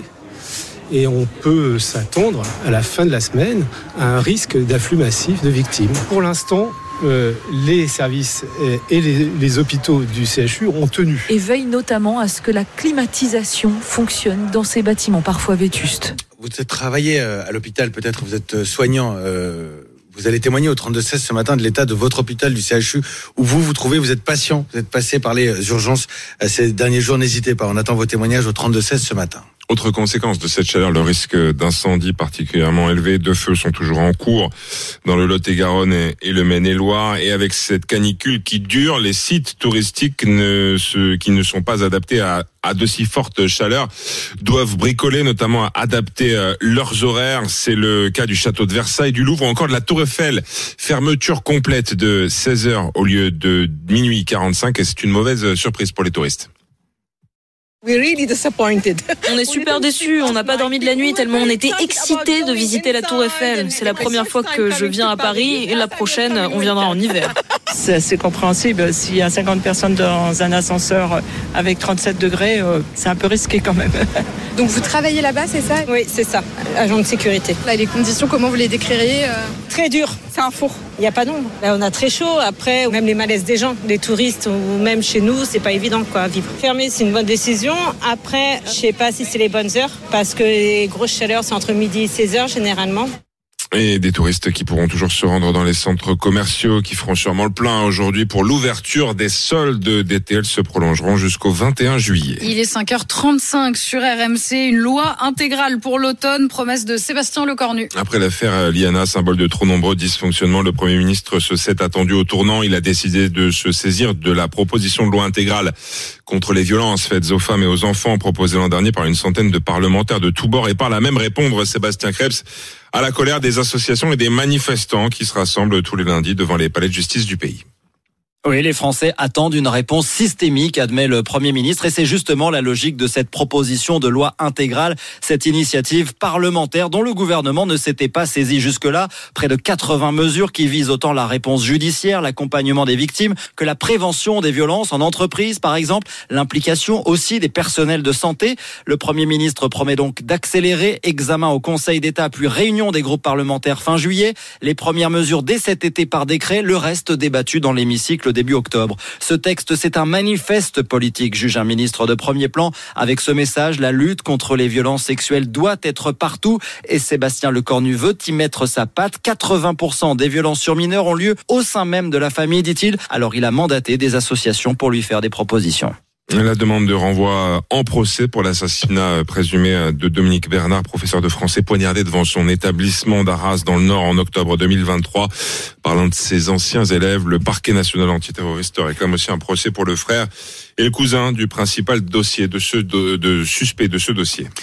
Et on peut s'attendre à la fin de la semaine à un risque d'afflux massif de victimes. Pour l'instant, Euh, les services et les, les hôpitaux du C H U ont tenu. Et veillent notamment à ce que la climatisation fonctionne dans ces bâtiments parfois vétustes. Vous êtes travaillé à l'hôpital, peut-être vous êtes soignant. Euh, vous allez témoigner au trente-deux seize ce matin de l'état de votre hôpital du C H U où vous vous trouvez, vous êtes patient, vous êtes passé par les urgences ces derniers jours. N'hésitez pas, on attend vos témoignages au trente-deux seize ce matin. Autre conséquence de cette chaleur, le risque d'incendie particulièrement élevé. Deux feux sont toujours en cours dans le Lot-et-Garonne et, et le Maine-et-Loire. Et avec cette canicule qui dure, les sites touristiques ne se, qui ne sont pas adaptés à, à de si fortes chaleurs doivent bricoler, notamment à adapter euh, leurs horaires. C'est le cas du château de Versailles, du Louvre ou encore de la Tour Eiffel. Fermeture complète de seize heures au lieu de minuit quarante-cinq et c'est une mauvaise surprise pour les touristes. On est super déçus, on n'a pas dormi de la nuit tellement on était excités de visiter la Tour Eiffel. C'est la première fois que je viens à Paris et la prochaine, on viendra en hiver. C'est assez compréhensible. S'il y a cinquante personnes dans un ascenseur avec trente-sept degrés, c'est un peu risqué quand même. Donc vous travaillez là-bas, c'est ça ? Oui, c'est ça, agent de sécurité. Là, les conditions, comment vous les décririez ? Très dur, c'est un four. Il n'y a pas d'ombre. Là, on a très chaud. Après, même les malaises des gens, des touristes ou même chez nous, c'est pas évident quoi, à vivre. Fermer, c'est une bonne décision. Après, je sais pas si c'est les bonnes heures parce que les grosses chaleurs, c'est entre midi et seize heures généralement. Et des touristes qui pourront toujours se rendre dans les centres commerciaux qui feront sûrement le plein aujourd'hui pour l'ouverture des soldes d'été. Elles se prolongeront jusqu'au vingt et un juillet. Il est cinq heures trente-cinq sur R M C. Une loi intégrale pour l'automne, promesse de Sébastien Lecornu. Après l'affaire Liana, symbole de trop nombreux dysfonctionnements, le Premier ministre se s'est attendu au tournant. Il a décidé de se saisir de la proposition de loi intégrale contre les violences faites aux femmes et aux enfants proposée l'an dernier par une centaine de parlementaires de tous bords et par là même répondre Sébastien Krebs à la colère des associations et des manifestants qui se rassemblent tous les lundis devant les palais de justice du pays. Oui, les Français attendent une réponse systémique, admet le Premier ministre, et c'est justement la logique de cette proposition de loi intégrale, cette initiative parlementaire dont le gouvernement ne s'était pas saisi jusque-là. Près de quatre-vingts mesures qui visent autant la réponse judiciaire, l'accompagnement des victimes, que la prévention des violences en entreprise, par exemple, l'implication aussi des personnels de santé. Le Premier ministre promet donc d'accélérer, examen au Conseil d'État, puis réunion des groupes parlementaires fin juillet. Les premières mesures dès cet été par décret, le reste débattu dans l'hémicycle début octobre. Ce texte, c'est un manifeste politique, juge un ministre de premier plan. Avec ce message, la lutte contre les violences sexuelles doit être partout et Sébastien Lecornu veut y mettre sa patte. quatre-vingts pour cent des violences sur mineurs ont lieu au sein même de la famille, dit-il. Alors il a mandaté des associations pour lui faire des propositions. La demande de renvoi en procès pour l'assassinat présumé de Dominique Bernard, professeur de français poignardé devant son établissement d'Arras dans le Nord en octobre deux mille vingt-trois par l'un de ses anciens élèves. Le parquet national antiterroriste réclame aussi un procès pour le frère et le cousin du principal dossier de ce de, de suspect de ce dossier.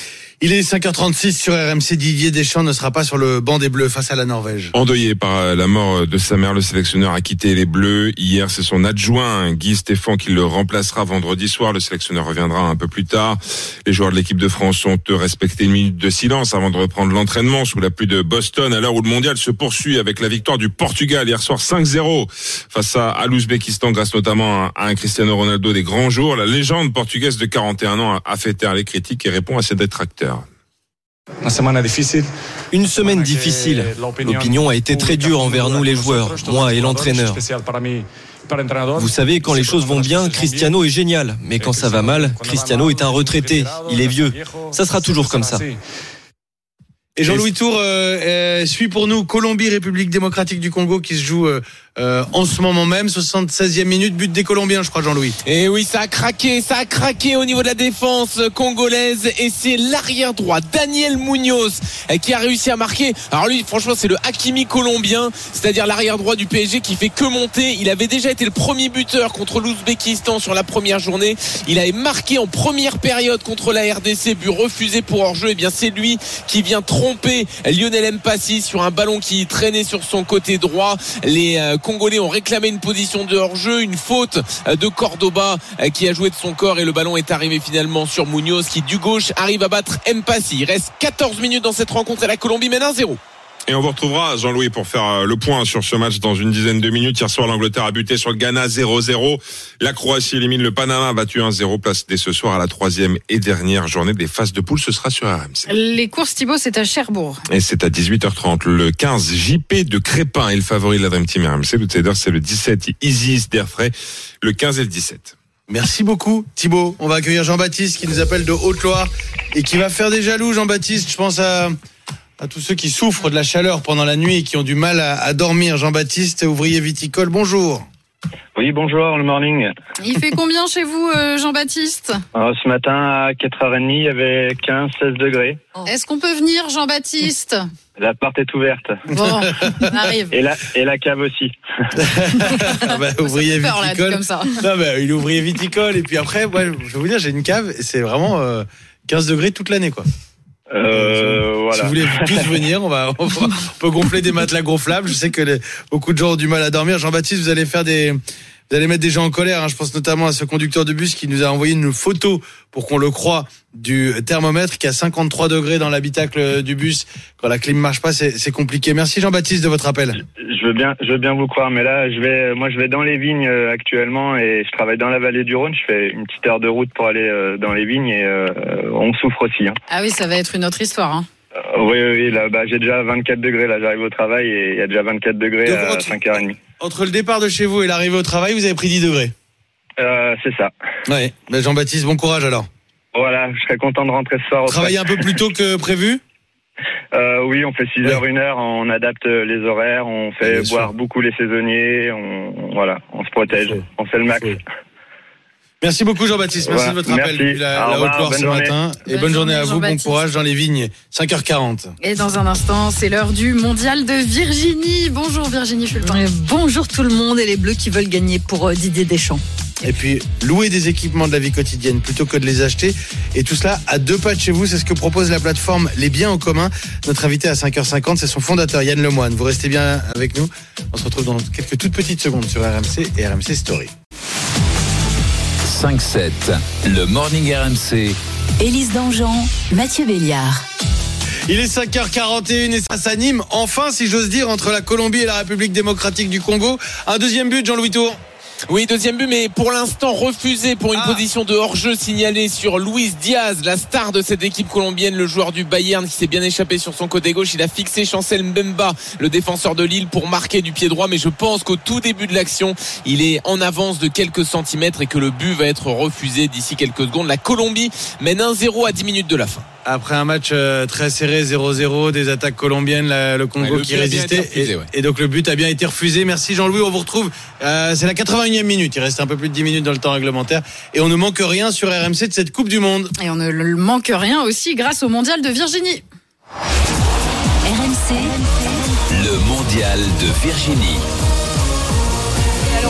Il est cinq heures trente-six sur R M C. Didier Deschamps ne sera pas sur le banc des Bleus face à la Norvège. Endeuillé par la mort de sa mère, le sélectionneur a quitté les Bleus. Hier, c'est son adjoint, Guy Stéphane, qui le remplacera vendredi soir. Le sélectionneur reviendra un peu plus tard. Les joueurs de l'équipe de France ont respecté une minute de silence avant de reprendre l'entraînement sous la pluie de Boston, à l'heure où le mondial se poursuit avec la victoire du Portugal hier soir cinq zéro face à, à l'Ouzbékistan, grâce notamment à, à un Cristiano Ronaldo des grands jours. La légende portugaise de quarante et un ans a, a fait taire les critiques et répond à ses détracteurs. Une semaine difficile. L'opinion a été très dure envers nous les joueurs, moi et l'entraîneur. Vous savez, quand les choses vont bien, Cristiano est génial. Mais quand ça va mal, Cristiano est un retraité. Il est vieux. Ça sera toujours comme ça. Et Jean-Louis Tour euh, euh, suit pour nous Colombie, République démocratique du Congo, qui se joue euh, euh, en ce moment même, soixante-seizième minute, but des Colombiens, je crois, Jean-Louis. Et oui, ça a craqué, ça a craqué au niveau de la défense congolaise, et c'est l'arrière droit, Daniel Munoz, qui a réussi à marquer. Alors lui, franchement, c'est le Hakimi colombien, c'est-à-dire l'arrière droit du P S G qui fait que monter. Il avait déjà été le premier buteur contre l'Ouzbékistan sur la première journée. Il avait marqué en première période contre la R D C, but refusé pour hors-jeu. Et bien, c'est lui qui vient tromper Lionel Mpassi sur un ballon qui traînait sur son côté droit. Les euh, Congolais ont réclamé une position de hors-jeu, une faute euh, de Cordoba euh, qui a joué de son corps, et le ballon est arrivé finalement sur Munoz qui du gauche arrive à battre Mpassi. Il reste quatorze minutes dans cette rencontre et la Colombie mène un zéro. Et on vous retrouvera, Jean-Louis, pour faire le point sur ce match dans une dizaine de minutes. Hier soir, l'Angleterre a buté sur le Ghana zéro zéro. La Croatie élimine le Panama, battu un zéro, place dès ce soir à la troisième et dernière journée des phases de poule. Ce sera sur R M C. Les courses, Thibaut, c'est à Cherbourg. Et c'est à dix-huit heures trente. Le quinze, J P de Crépin est le favori de la Dream Team R M C. Le Teder, c'est le dix-sept, Isis d'Airfray, le quinze et le dix-sept. Merci beaucoup, Thibaut. On va accueillir Jean-Baptiste qui nous appelle de Haute-Loire et qui va faire des jaloux, Jean-Baptiste. Je pense à... à tous ceux qui souffrent de la chaleur pendant la nuit et qui ont du mal à, à dormir. Jean-Baptiste, ouvrier viticole, bonjour. Oui, bonjour, le morning. Il fait combien chez vous, euh, Jean-Baptiste ? Alors, ce matin, à quatre heures trente, il y avait quinze seize degrés. Oh. Est-ce qu'on peut venir, Jean-Baptiste ? La porte est ouverte. Bon, on arrive. Et la, et la cave aussi. ah bah, ouvrier peur, viticole. là, comme ça. Non, bah, il est ouvrier viticole. Et puis après, ouais, je vais vous dire, j'ai une cave et c'est vraiment euh, quinze degrés toute l'année, quoi. Euh, voilà. Si vous voulez tous venir, on va, on va, on peut gonfler des matelas gonflables. Je sais que les, beaucoup de gens ont du mal à dormir. Jean-Baptiste, vous allez faire des, vous allez mettre des gens en colère. Hein. Je pense notamment à ce conducteur de bus qui nous a envoyé une photo, pour qu'on le croie, du thermomètre qui a cinquante-trois degrés dans l'habitacle du bus. Quand la clim marche pas, c'est, c'est compliqué. Merci Jean-Baptiste de votre appel. Je veux bien, je veux bien vous croire, mais là, je vais, moi, je vais dans les vignes euh, actuellement et je travaille dans la vallée du Rhône. Je fais une petite heure de route pour aller euh, dans les vignes et euh, on souffre aussi. Hein. Ah oui, ça va être une autre histoire. Hein. Euh, oui, oui, là, bah, j'ai déjà vingt-quatre degrés. Là, j'arrive au travail et il y a déjà vingt-quatre degrés Donc, à entre, cinq heures trente. Entre le départ de chez vous et l'arrivée au travail, vous avez pris dix degrés. Euh, c'est ça. Ouais. Ben Jean-Baptiste, bon courage alors. Voilà, je serais content de rentrer ce soir. Travailler un peu plus tôt que prévu ? Euh, oui, on fait six heures, une heure, on adapte les horaires, on fait Bien boire sûr. beaucoup les saisonniers, on, voilà, on se protège, on fait le max. Merci beaucoup Jean-Baptiste, merci Voilà, de votre appel merci. depuis la, Au la revoir, Haute-Loire bonne ce journée. matin. Et Bonne bonne journée journée, à vous, bon Jean-Baptiste. courage dans les vignes. cinq heures quarante. Et dans un instant, c'est l'heure du mondial de Virginie. Bonjour Virginie Fulpin. Euh, Bonjour tout le monde, et les Bleus qui veulent gagner pour euh, Didier Deschamps. Et puis, louer des équipements de la vie quotidienne plutôt que de les acheter. Et tout cela à deux pas de chez vous. C'est ce que propose la plateforme Les Biens en Commun. Notre invité à cinq heures cinquante, c'est son fondateur Yann Lemoine. Vous restez bien avec nous. On se retrouve dans quelques toutes petites secondes sur R M C et R M C Story. cinq sept, le Morning R M C. Élise Dangean, Mathieu Béliard. Il est cinq heures quarante et une et ça s'anime enfin, si j'ose dire, entre la Colombie et la République démocratique du Congo. Un deuxième but, Jean-Louis Tour. Oui, deuxième but, mais pour l'instant refusé pour une ah. position de hors-jeu signalée sur Luis Diaz, la star de cette équipe colombienne, le joueur du Bayern qui s'est bien échappé sur son côté gauche. Il a fixé Chancel Mbemba, le défenseur de Lille, pour marquer du pied droit, mais je pense qu'au tout début de l'action, il est en avance de quelques centimètres et que le but va être refusé d'ici quelques secondes. La Colombie mène un zéro à dix minutes de la fin. Après un match euh, très serré, zéro zéro, des attaques colombiennes, la, le Congo ouais, le qui résistait. Refusé, et, ouais. et donc le but a bien été refusé. Merci Jean-Louis, on vous retrouve. Euh, c'est la quatre-vingt-unième minute, il reste un peu plus de dix minutes dans le temps réglementaire. Et on ne manque rien sur R M C de cette Coupe du Monde. Et on ne manque rien aussi grâce au mondial de Virginie. R M C, le mondial de Virginie. Alors on l'a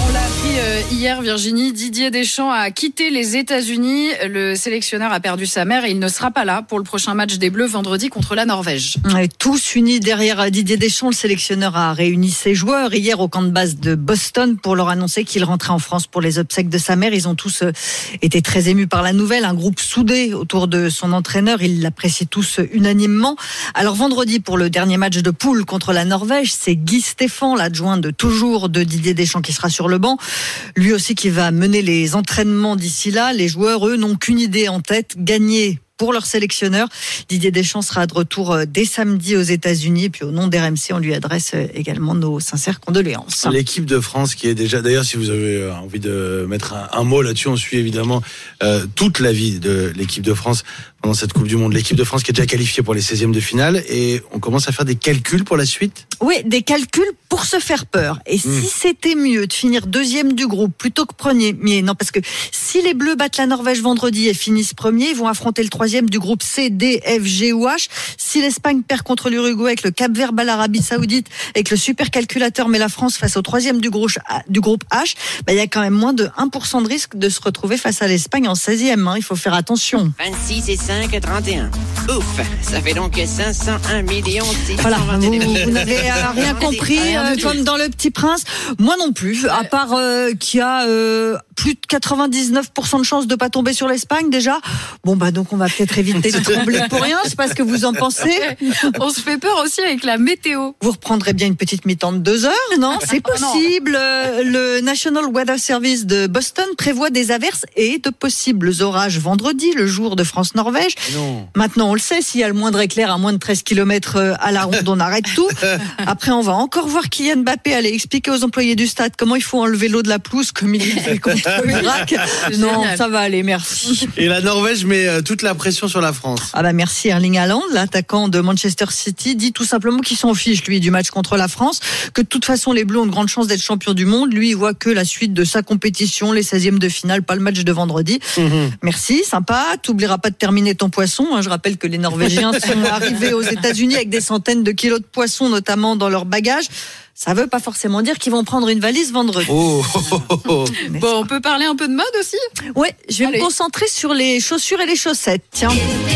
appris euh, hier, Virginie, Didier Deschamps a quitté les États-Unis. Le sélectionneur a perdu sa mère et il ne sera pas là pour le prochain match des Bleus vendredi contre la Norvège. Et tous unis derrière Didier Deschamps, le sélectionneur a réuni ses joueurs hier au camp de base de Boston pour leur annoncer qu'il rentrait en France pour les obsèques de sa mère. Ils ont tous été très émus par la nouvelle. Un groupe soudé autour de son entraîneur. Ils l'apprécient tous unanimement. Alors vendredi, pour le dernier match de poule contre la Norvège, c'est Guy Stéphane, l'adjoint de toujours de Didier Deschamps, qui sera sur le banc. Lui aussi qui va mener les entraînements d'ici là. Les joueurs, eux, n'ont qu'une idée en tête, gagner pour leur sélectionneur. Didier Deschamps sera de retour dès samedi aux États-Unis. Et puis au nom d'R M C, on lui adresse également nos sincères condoléances. L'équipe de France qui est déjà, d'ailleurs, si vous avez envie de mettre un, un mot là-dessus, on suit évidemment euh, toute la vie de l'équipe de France pendant cette Coupe du Monde. L'équipe de France qui est déjà qualifiée pour les seizièmes de finale, et on commence à faire des calculs pour la suite. Oui, des calculs pour se faire peur. Et mmh. si c'était mieux de finir deuxième du groupe plutôt que premier, mais non, parce que si les Bleus battent la Norvège vendredi et finissent premiers, ils vont affronter le troisième du groupe C, D, F, G ou H. Si l'Espagne perd contre l'Uruguay, avec le Cap-Vert bat l'Arabie Saoudite, et que le supercalculateur met la France face au troisième du groupe, du groupe H, bah, il y a quand même moins de un pour cent de risque de se retrouver face à l'Espagne en seizième. Hein. Il faut faire attention. vingt-six et cinq, trente et un. Ouf, ça fait donc cinq cent un millions six cent vingt. Voilà, vous, vous n'avez rien compris, euh, comme dans Le Petit Prince. Moi non plus, à part euh, qu'il y a euh, plus de quatre-vingt-dix-neuf pour cent de chances de pas tomber sur l'Espagne déjà. Bon bah donc on va peut-être éviter de trembler pour rien, je sais pas ce que vous en pensez. On se fait peur aussi avec la météo. Vous reprendrez bien une petite mi-temps de deux heures, non? C'est possible. Le National Weather Service de Boston prévoit des averses et de possibles orages vendredi, le jour de France-Norvège. Non. Maintenant on le sait, s'il y a le moindre éclair à moins de treize kilomètres à la ronde, on arrête tout. Après on va encore voir Kylian Mbappé aller expliquer aux employés du stade comment il faut enlever l'eau de la pelouse comme il fait contre l'Irak. Non, ça va aller, merci. Et la Norvège met toute la pression sur la France. Ah bah merci Erling Haaland, l'attaquant de Manchester City, dit tout simplement qu'il s'en fiche lui du match contre la France, que de toute façon les Bleus ont de grandes chances d'être champions du monde. Lui il voit que la suite de sa compétition, les seizièmes de finale, pas le match de vendredi. Mmh. Merci, sympa. T'oublieras pas de terminer ton poisson. Je rappelle que les Norvégiens sont arrivés aux États-Unis avec des centaines de kilos de poissons, notamment dans leur bagage. Ça veut pas forcément dire qu'ils vont prendre une valise vendredi. Oh, oh, oh, oh. Bon, on peut parler un peu de mode aussi? Ouais, je vais Allez. me concentrer sur les chaussures et les chaussettes. Tiens.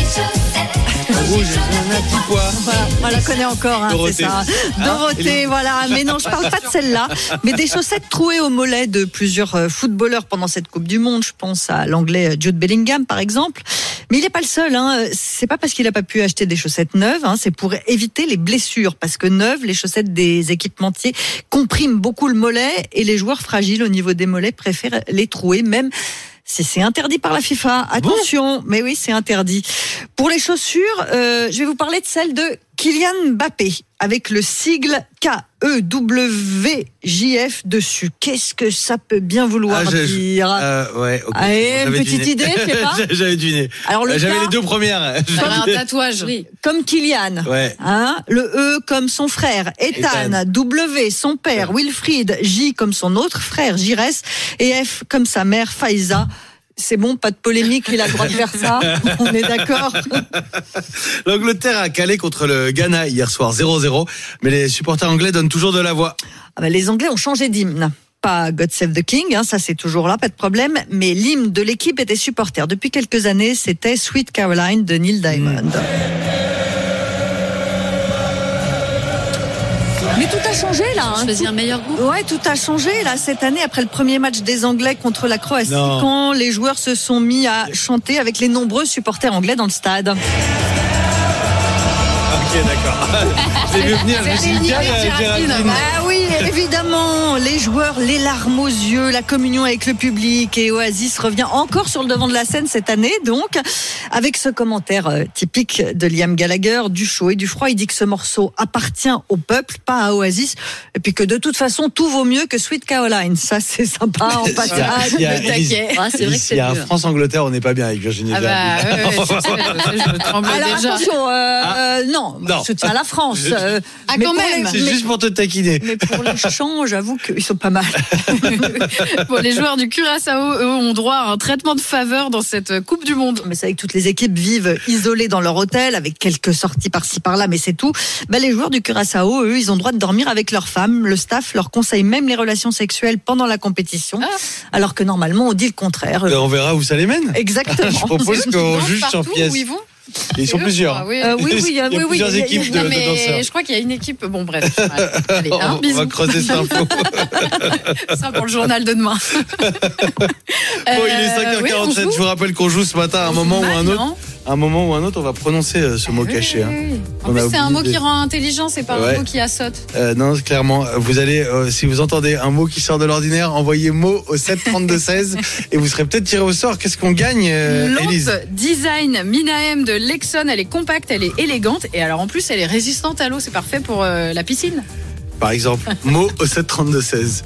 Rouge, un petit pois. Voilà, on la connaît encore, hein, c'est ça. Dorothée, ah, voilà. Mais non, je parle pas de celle-là, mais des chaussettes trouées au mollet de plusieurs footballeurs pendant cette Coupe du Monde. Je pense à l'anglais Jude Bellingham, par exemple. Mais il n'est pas le seul. Hein. C'est pas parce qu'il n'a pas pu acheter des chaussettes neuves. Hein. C'est pour éviter les blessures, parce que neuves, les chaussettes des équipementiers compriment beaucoup le mollet et les joueurs fragiles au niveau des mollets préfèrent les trouer, même si c'est interdit par la FIFA. Attention, bon. Mais oui, c'est interdit. Pour les chaussures, euh, je vais vous parler de celle de Kylian Mbappé, avec le sigle K E W J F dessus. Qu'est-ce que ça peut bien vouloir ah, dire euh, ouais, okay. Allez, une petite deviné. idée, je sais pas. J'avais deviné. Alors, le J'avais K, les deux premières. Comme un tatouage. Oui. Comme Kylian. Ouais. Hein, le E comme son frère, Ethan. Ethan. W son père, ouais. Wilfried. J comme son autre frère, Jires. Et F comme sa mère, Faiza. C'est bon, pas de polémique, il a le droit de faire ça. On est d'accord. L'Angleterre a calé contre le Ghana hier soir zéro zéro, mais les supporters anglais donnent toujours de la voix. Ah bah les Anglais ont changé d'hymne. Pas God Save the King, hein, ça c'est toujours là, pas de problème. Mais l'hymne de l'équipe était supporter. Depuis quelques années, c'était Sweet Caroline de Neil Diamond. Mmh. Mais tout a changé là. Hein. Choisir un meilleur groupe. Ouais, tout a changé là cette année après le premier match des Anglais contre la Croatie, non. quand les joueurs se sont mis à chanter avec les nombreux supporters anglais dans le stade. Ok, d'accord. J'ai vu venir, je me suis dit, Géraldine. Ah oui, évidemment, les joueurs, les larmes aux yeux, la communion avec le public, et Oasis revient encore sur le devant de la scène cette année, donc, avec ce commentaire euh, typique de Liam Gallagher, du chaud et du froid. Il dit que ce morceau appartient au peuple, pas à Oasis, et puis que de toute façon, tout vaut mieux que Sweet Caroline. Ça, c'est sympa, en passage. Il y a, ah, c'est vrai que c'est il y a France-Angleterre, on n'est pas bien avec Virginie. Ah bah, ouais, ouais, je, sais, je, je, je tremblais Alors, déjà. attention, euh, ah. euh, non, Non. Soutien à la France. Je- euh, Ah, mais quand pour même. les- C'est mais- juste pour te taquiner. Mais pour les champs, j'avoue qu'ils sont pas mal. Bon, les joueurs du Curaçao, eux, ont droit à un traitement de faveur dans cette Coupe du Monde. Mais c'est vrai que toutes les équipes vivent isolées dans leur hôtel, avec quelques sorties par-ci par-là, mais c'est tout. Ben, les joueurs du Curaçao, eux, ils ont le droit de dormir avec leurs femmes. Le staff leur conseille même les relations sexuelles pendant la compétition, Ah. alors que normalement, on dit le contraire. Ben, on verra où ça les mène. Exactement. Je propose qu'on juge sur Partout pièce. où ils vont. Et ils sont C'est eux, plusieurs. quoi, oui. Euh, oui, oui, Il y a oui, oui, plusieurs il y a- équipes de, Non, de mais danseurs. je crois qu'il y a une équipe. Bon, bref. Allez, On, un on bisou. va creuser cette info. Ça pour le journal de demain. Bon, il est cinq heures quarante-sept. Je vous rappelle qu'on joue ce matin à un moment ou un autre. À un moment ou un autre, on va prononcer euh, ce mot caché. hein. En On plus, a c'est un oublié mot de- qui rend intelligent, c'est pas Ouais. un mot qui assote. Euh, non, clairement, vous allez, euh, si vous entendez un mot qui sort de l'ordinaire, envoyez mot au sept trente-deux seize et vous serez peut-être tiré au sort. Qu'est-ce qu'on gagne, euh, Lampe Élise Design Minaem de Lexon, elle est compacte, elle est élégante et alors en plus elle est résistante à l'eau, c'est parfait pour euh, la piscine. Par exemple, mot au sept trente-deux seize.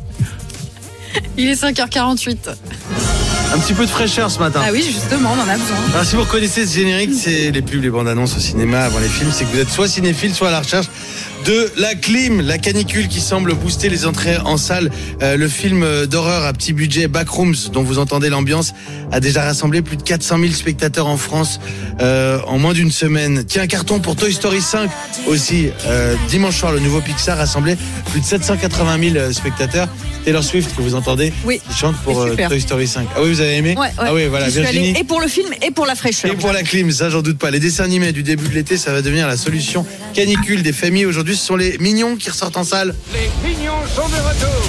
Il est cinq heures quarante-huit. Un petit peu de fraîcheur ce matin. Ah oui, justement, on en a besoin. Alors si vous reconnaissez ce générique, c'est les pubs, les bandes annonces au cinéma avant les films, c'est que vous êtes soit cinéphile, soit à la recherche de la clim, la canicule qui semble booster les entrées en salle. Euh, le film d'horreur à petit budget Backrooms, dont vous entendez l'ambiance, a déjà rassemblé plus de quatre cent mille spectateurs en France euh, en moins d'une semaine. Tiens, un carton pour Toy Story cinq aussi. Euh, dimanche soir, le nouveau Pixar a rassemblé plus de sept cent quatre-vingt mille spectateurs. Taylor Swift que vous entendez, Oui. qui chante pour C'est euh, super. Toy Story cinq. Ah oui, vous avez aimé? Ouais, ouais. Ah oui, voilà, J'y suis Virginie. allée et pour le film et pour la fraîcheur. Et pour la clim, ça j'en doute pas. Les dessins animés du début de l'été, ça va devenir la solution canicule des familles. Aujourd'hui, ce sont les mignons qui ressortent en salle. Les mignons sont de retour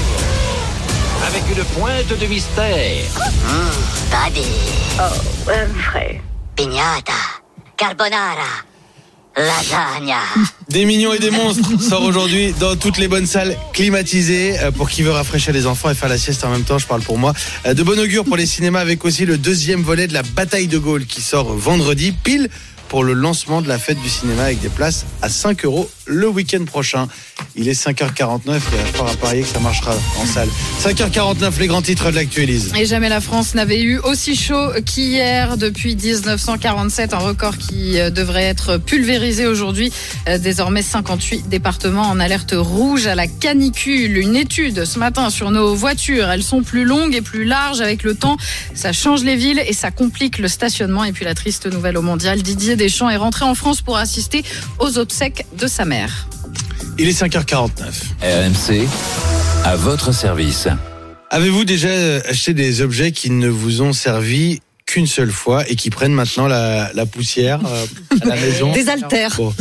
avec une pointe de mystère. Mmh, daddy. Oh, un vrai. Pignata. Carbonara. Lasagna. Des mignons et des monstres sort aujourd'hui dans toutes les bonnes salles climatisées euh, pour qui veut rafraîchir les enfants et faire la sieste en même temps, je parle pour moi. Euh, De bon augure pour les cinémas avec aussi le deuxième volet de la Bataille de Gaulle qui sort vendredi, pile pour le lancement de la fête du cinéma avec des places à cinq euros le week-end prochain. Il est cinq heures quarante-neuf et il y a fort à parier que ça marchera en salle. cinq heures quarante-neuf, les grands titres de l'actu, Élise. Et jamais la France n'avait eu aussi chaud qu'hier depuis dix-neuf cent quarante-sept, un record qui euh, devrait être pulvérisé aujourd'hui. Euh, Désormais cinquante-huit départements en alerte rouge à la canicule. Une étude ce matin sur nos voitures, elles sont plus longues et plus larges avec le temps. Ça change les villes et ça complique le stationnement. Et puis la triste nouvelle au mondial, Didier Deschamps est rentré en France pour assister aux obsèques de sa mère. Il est cinq heures quarante-neuf. R M C, à votre service. Avez-vous déjà acheté des objets qui ne vous ont servi qu'une seule fois et qui prennent maintenant la, la poussière euh, à la maison? Des haltères. Bon.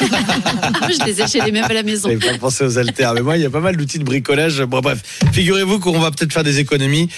Je les ai chez les mêmes à la maison. J'avais pas pensé aux haltères, mais moi il y a pas mal d'outils de bricolage. Bon bref, figurez-vous qu'on va peut-être faire des économies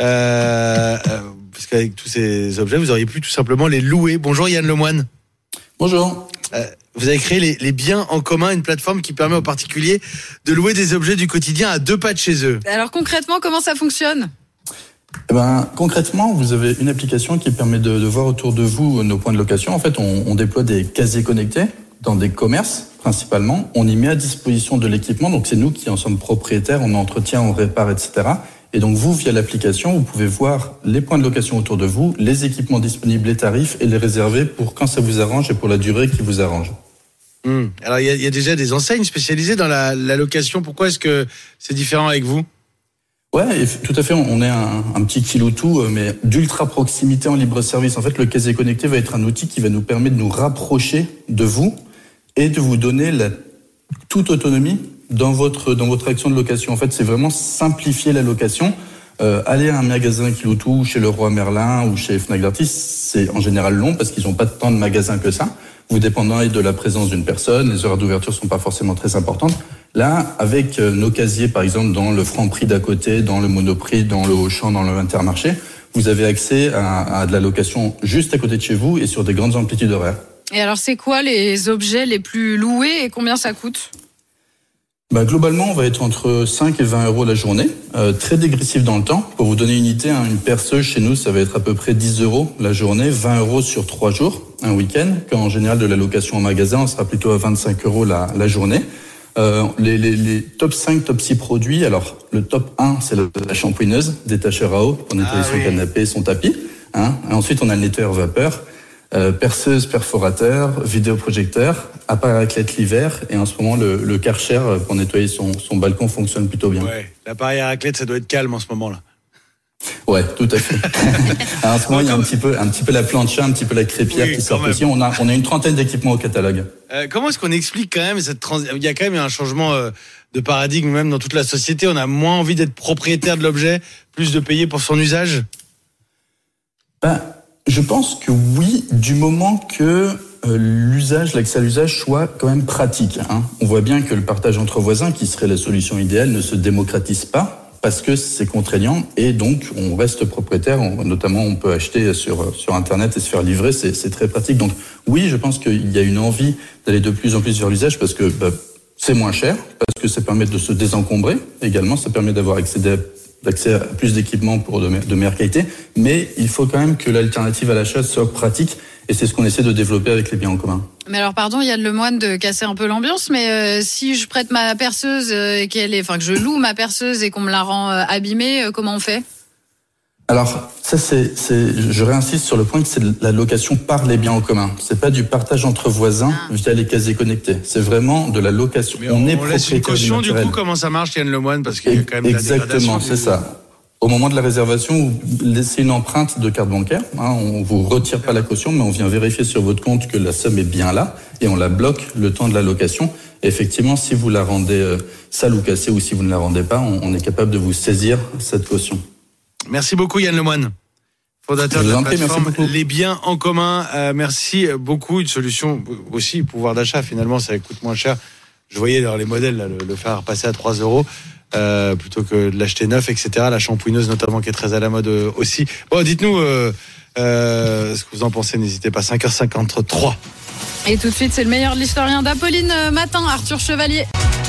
euh, euh, parce qu'avec tous ces objets, vous auriez pu tout simplement les louer. Bonjour Yann Lemoine. Bonjour. Euh, vous avez créé les, les biens en commun, une plateforme qui permet aux particuliers de louer des objets du quotidien à deux pas de chez eux. Alors concrètement, comment ça fonctionne ? Eh ben, concrètement, vous avez une application qui permet de, de voir autour de vous nos points de location. En fait, on, on déploie des casiers connectés dans des commerces, principalement. On y met à disposition de l'équipement. Donc, c'est nous qui en sommes propriétaires. On entretient, on répare, et cetera. Et donc, vous, via l'application, vous pouvez voir les points de location autour de vous, les équipements disponibles, les tarifs et les réserver pour quand ça vous arrange et pour la durée qui vous arrange. Mmh. Alors, il y, y a déjà des enseignes spécialisées dans la, la location. Pourquoi est-ce que c'est différent avec vous ? Ouais, et tout à fait. On est un, un petit kilo-tout, mais d'ultra proximité en libre service. En fait, le casier connecté va être un outil qui va nous permettre de nous rapprocher de vous et de vous donner la toute autonomie dans votre dans votre action de location. En fait, c'est vraiment simplifier la location. Euh, aller à un magasin kilo-tout, chez Leroy Merlin ou chez Fnac Darty, c'est en général long parce qu'ils n'ont pas tant de magasins que ça. Vous dépendez de la présence d'une personne, les heures d'ouverture sont pas forcément très importantes. Là, avec nos casiers, par exemple, dans le Franprix d'à côté, dans le Monoprix, dans le Auchan, dans le Intermarché, vous avez accès à, à de la location juste à côté de chez vous et sur des grandes amplitudes horaires. Et alors, c'est quoi les objets les plus loués et combien ça coûte ? Bah, globalement, on va être entre cinq et vingt euros la journée, euh, très dégressif dans le temps. Pour vous donner une idée, hein, une perceuse chez nous, ça va être à peu près dix euros la journée, vingt euros sur trois jours, un week-end. Quand en général de la location en magasin, on sera plutôt à vingt-cinq euros la, la journée. Euh, les, les, les top cinq, top six produits. Alors, le top un, c'est la, la shampouineuse, détacheur à eau pour nettoyer ah, son oui. canapé, son tapis. Hein. Ensuite, on a le nettoyeur vapeur. euh, perceuse, perforateur, vidéoprojecteur, appareil à raclette l'hiver, et en ce moment le, le Karcher pour nettoyer son, son balcon fonctionne plutôt bien. Ouais, l'appareil à raclette, ça doit être calme en ce moment-là. Ouais, tout à fait. Alors, en ce moment, il y a un petit peu, un petit peu la plancha, un petit peu la crêpière oui, qui sort aussi. On a, on a une trentaine d'équipements au catalogue. Euh, comment est-ce qu'on explique quand même cette trans... Il y a quand même un changement euh, de paradigme même dans toute la société. On a moins envie d'être propriétaire de l'objet, plus de payer pour son usage. Ben, je pense que oui, du moment que euh, l'usage, l'accès à l'usage soit quand même pratique. Hein. On voit bien que le partage entre voisins, qui serait la solution idéale, ne se démocratise pas. Parce que c'est contraignant et donc on reste propriétaire, on, notamment on peut acheter sur, sur Internet et se faire livrer, c'est, c'est très pratique. Donc oui, je pense qu'il y a une envie d'aller de plus en plus vers l'usage parce que bah, c'est moins cher, parce que ça permet de se désencombrer également, ça permet d'avoir accès, d'accès à plus d'équipements pour de, de meilleure qualité, mais il faut quand même que l'alternative à l'achat soit pratique et c'est ce qu'on essaie de développer avec les biens en commun. Mais alors, pardon, Yann Lemoine, de casser un peu l'ambiance, mais euh, si je prête ma perceuse euh, et qu'elle est, enfin que je loue ma perceuse et qu'on me la rend euh, abîmée, euh, comment on fait ? Alors, ça c'est, c'est, je réinsiste sur le point que c'est la location par les biens en commun. C'est pas du partage entre voisins ah. via les casiers connectés. C'est vraiment de la location. Mais on, on est on laisse une caution du, du coup. Comment ça marche, Yann Lemoine ? Parce qu'il y a quand même exactement, c'est ça. Au moment de la réservation, vous laissez une empreinte de carte bancaire. Hein, on vous retire pas la caution, mais on vient vérifier sur votre compte que la somme est bien là et on la bloque le temps de la location. Et effectivement, si vous la rendez euh, sale ou cassée ou si vous ne la rendez pas, on, on est capable de vous saisir cette caution. Merci beaucoup Yann Lemoine, fondateur de la plateforme Les Biens en Commun. Euh, merci beaucoup. Une solution aussi, pouvoir d'achat finalement, ça coûte moins cher. Je voyais dans les modèles là, le, le faire passer à trois euros. Euh, plutôt que de l'acheter neuf, et cetera. La shampouineuse notamment qui est très à la mode euh, aussi. Bon, dites-nous euh, euh, ce que vous en pensez, n'hésitez pas. cinq heures cinquante-trois. Et tout de suite, c'est le meilleur de l'historien d'Apolline Matin, Arthur Chevalier.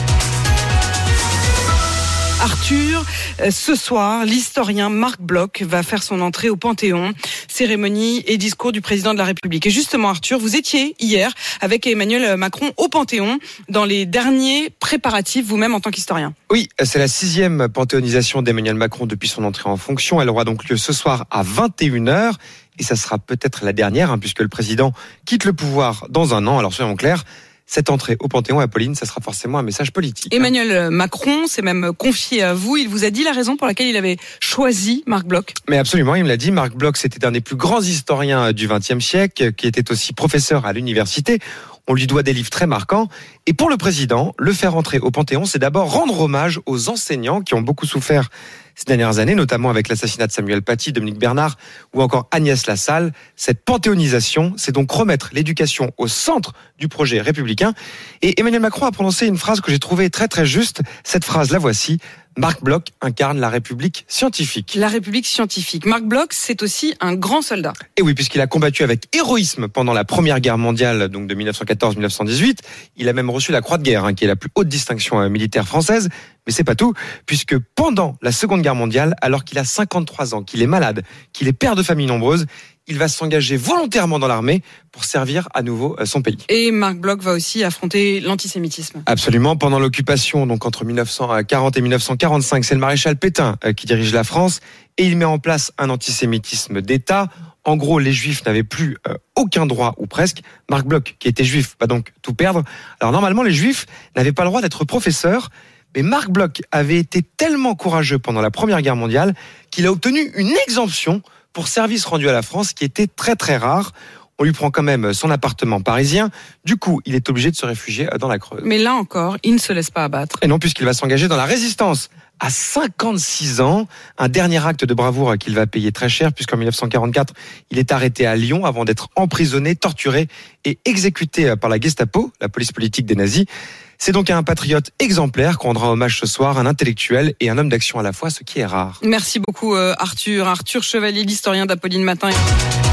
Arthur, ce soir, l'historien Marc Bloch va faire son entrée au Panthéon, cérémonie et discours du président de la République. Et justement, Arthur, vous étiez hier avec Emmanuel Macron au Panthéon dans les derniers préparatifs, vous-même en tant qu'historien. Oui, c'est la sixième panthéonisation d'Emmanuel Macron depuis son entrée en fonction. Elle aura donc lieu ce soir à vingt et une heures. Et ça sera peut-être la dernière, hein, puisque le président quitte le pouvoir dans un an. Alors soyons clairs. Cette entrée au Panthéon, Apolline, ça sera forcément un message politique. Emmanuel Macron s'est même confié à vous. Il vous a dit la raison pour laquelle il avait choisi Marc Bloch. Mais absolument, il me l'a dit. Marc Bloch, c'était un des plus grands historiens du vingtième siècle, qui était aussi professeur à l'université. On lui doit des livres très marquants. Et pour le président, le faire entrer au Panthéon, c'est d'abord rendre hommage aux enseignants qui ont beaucoup souffert ces dernières années, notamment avec l'assassinat de Samuel Paty, Dominique Bernard ou encore Agnès Lassalle. Cette panthéonisation, c'est donc remettre l'éducation au centre du projet républicain. Et Emmanuel Macron a prononcé une phrase que j'ai trouvée très très juste. Cette phrase, la voici. Marc Bloch incarne la République scientifique. La République scientifique. Marc Bloch, c'est aussi un grand soldat. Et oui, puisqu'il a combattu avec héroïsme pendant la Première Guerre mondiale, donc de dix-neuf cent quatorze à dix-neuf cent dix-huit. Il a même reçu la Croix de guerre, hein, qui est la plus haute distinction militaire française. Mais c'est pas tout, puisque pendant la Seconde Guerre mondiale, alors qu'il a cinquante-trois ans, qu'il est malade, qu'il est père de famille nombreuse, il va s'engager volontairement dans l'armée pour servir à nouveau son pays. Et Marc Bloch va aussi affronter l'antisémitisme. Absolument. Pendant l'occupation, donc entre dix-neuf cent quarante et dix-neuf cent quarante-cinq, c'est le maréchal Pétain qui dirige la France et il met en place un antisémitisme d'État. En gros, les Juifs n'avaient plus euh, aucun droit, ou presque. Marc Bloch, qui était juif, va donc tout perdre. Alors normalement, les Juifs n'avaient pas le droit d'être professeurs. Mais Marc Bloch avait été tellement courageux pendant la Première Guerre mondiale qu'il a obtenu une exemption pour service rendu à la France qui était très très rare. On lui prend quand même son appartement parisien. Du coup, il est obligé de se réfugier dans la Creuse. Mais là encore, il ne se laisse pas abattre. Et non, puisqu'il va s'engager dans la résistance. À cinquante-six ans, un dernier acte de bravoure qu'il va payer très cher, puisqu'en dix-neuf cent quarante-quatre, il est arrêté à Lyon avant d'être emprisonné, torturé et exécuté par la Gestapo, la police politique des nazis. C'est donc un patriote exemplaire qu'on rendra hommage ce soir, un intellectuel et un homme d'action à la fois, ce qui est rare. Merci beaucoup Arthur. Arthur Chevalier, l'historien d'Apolline Matin.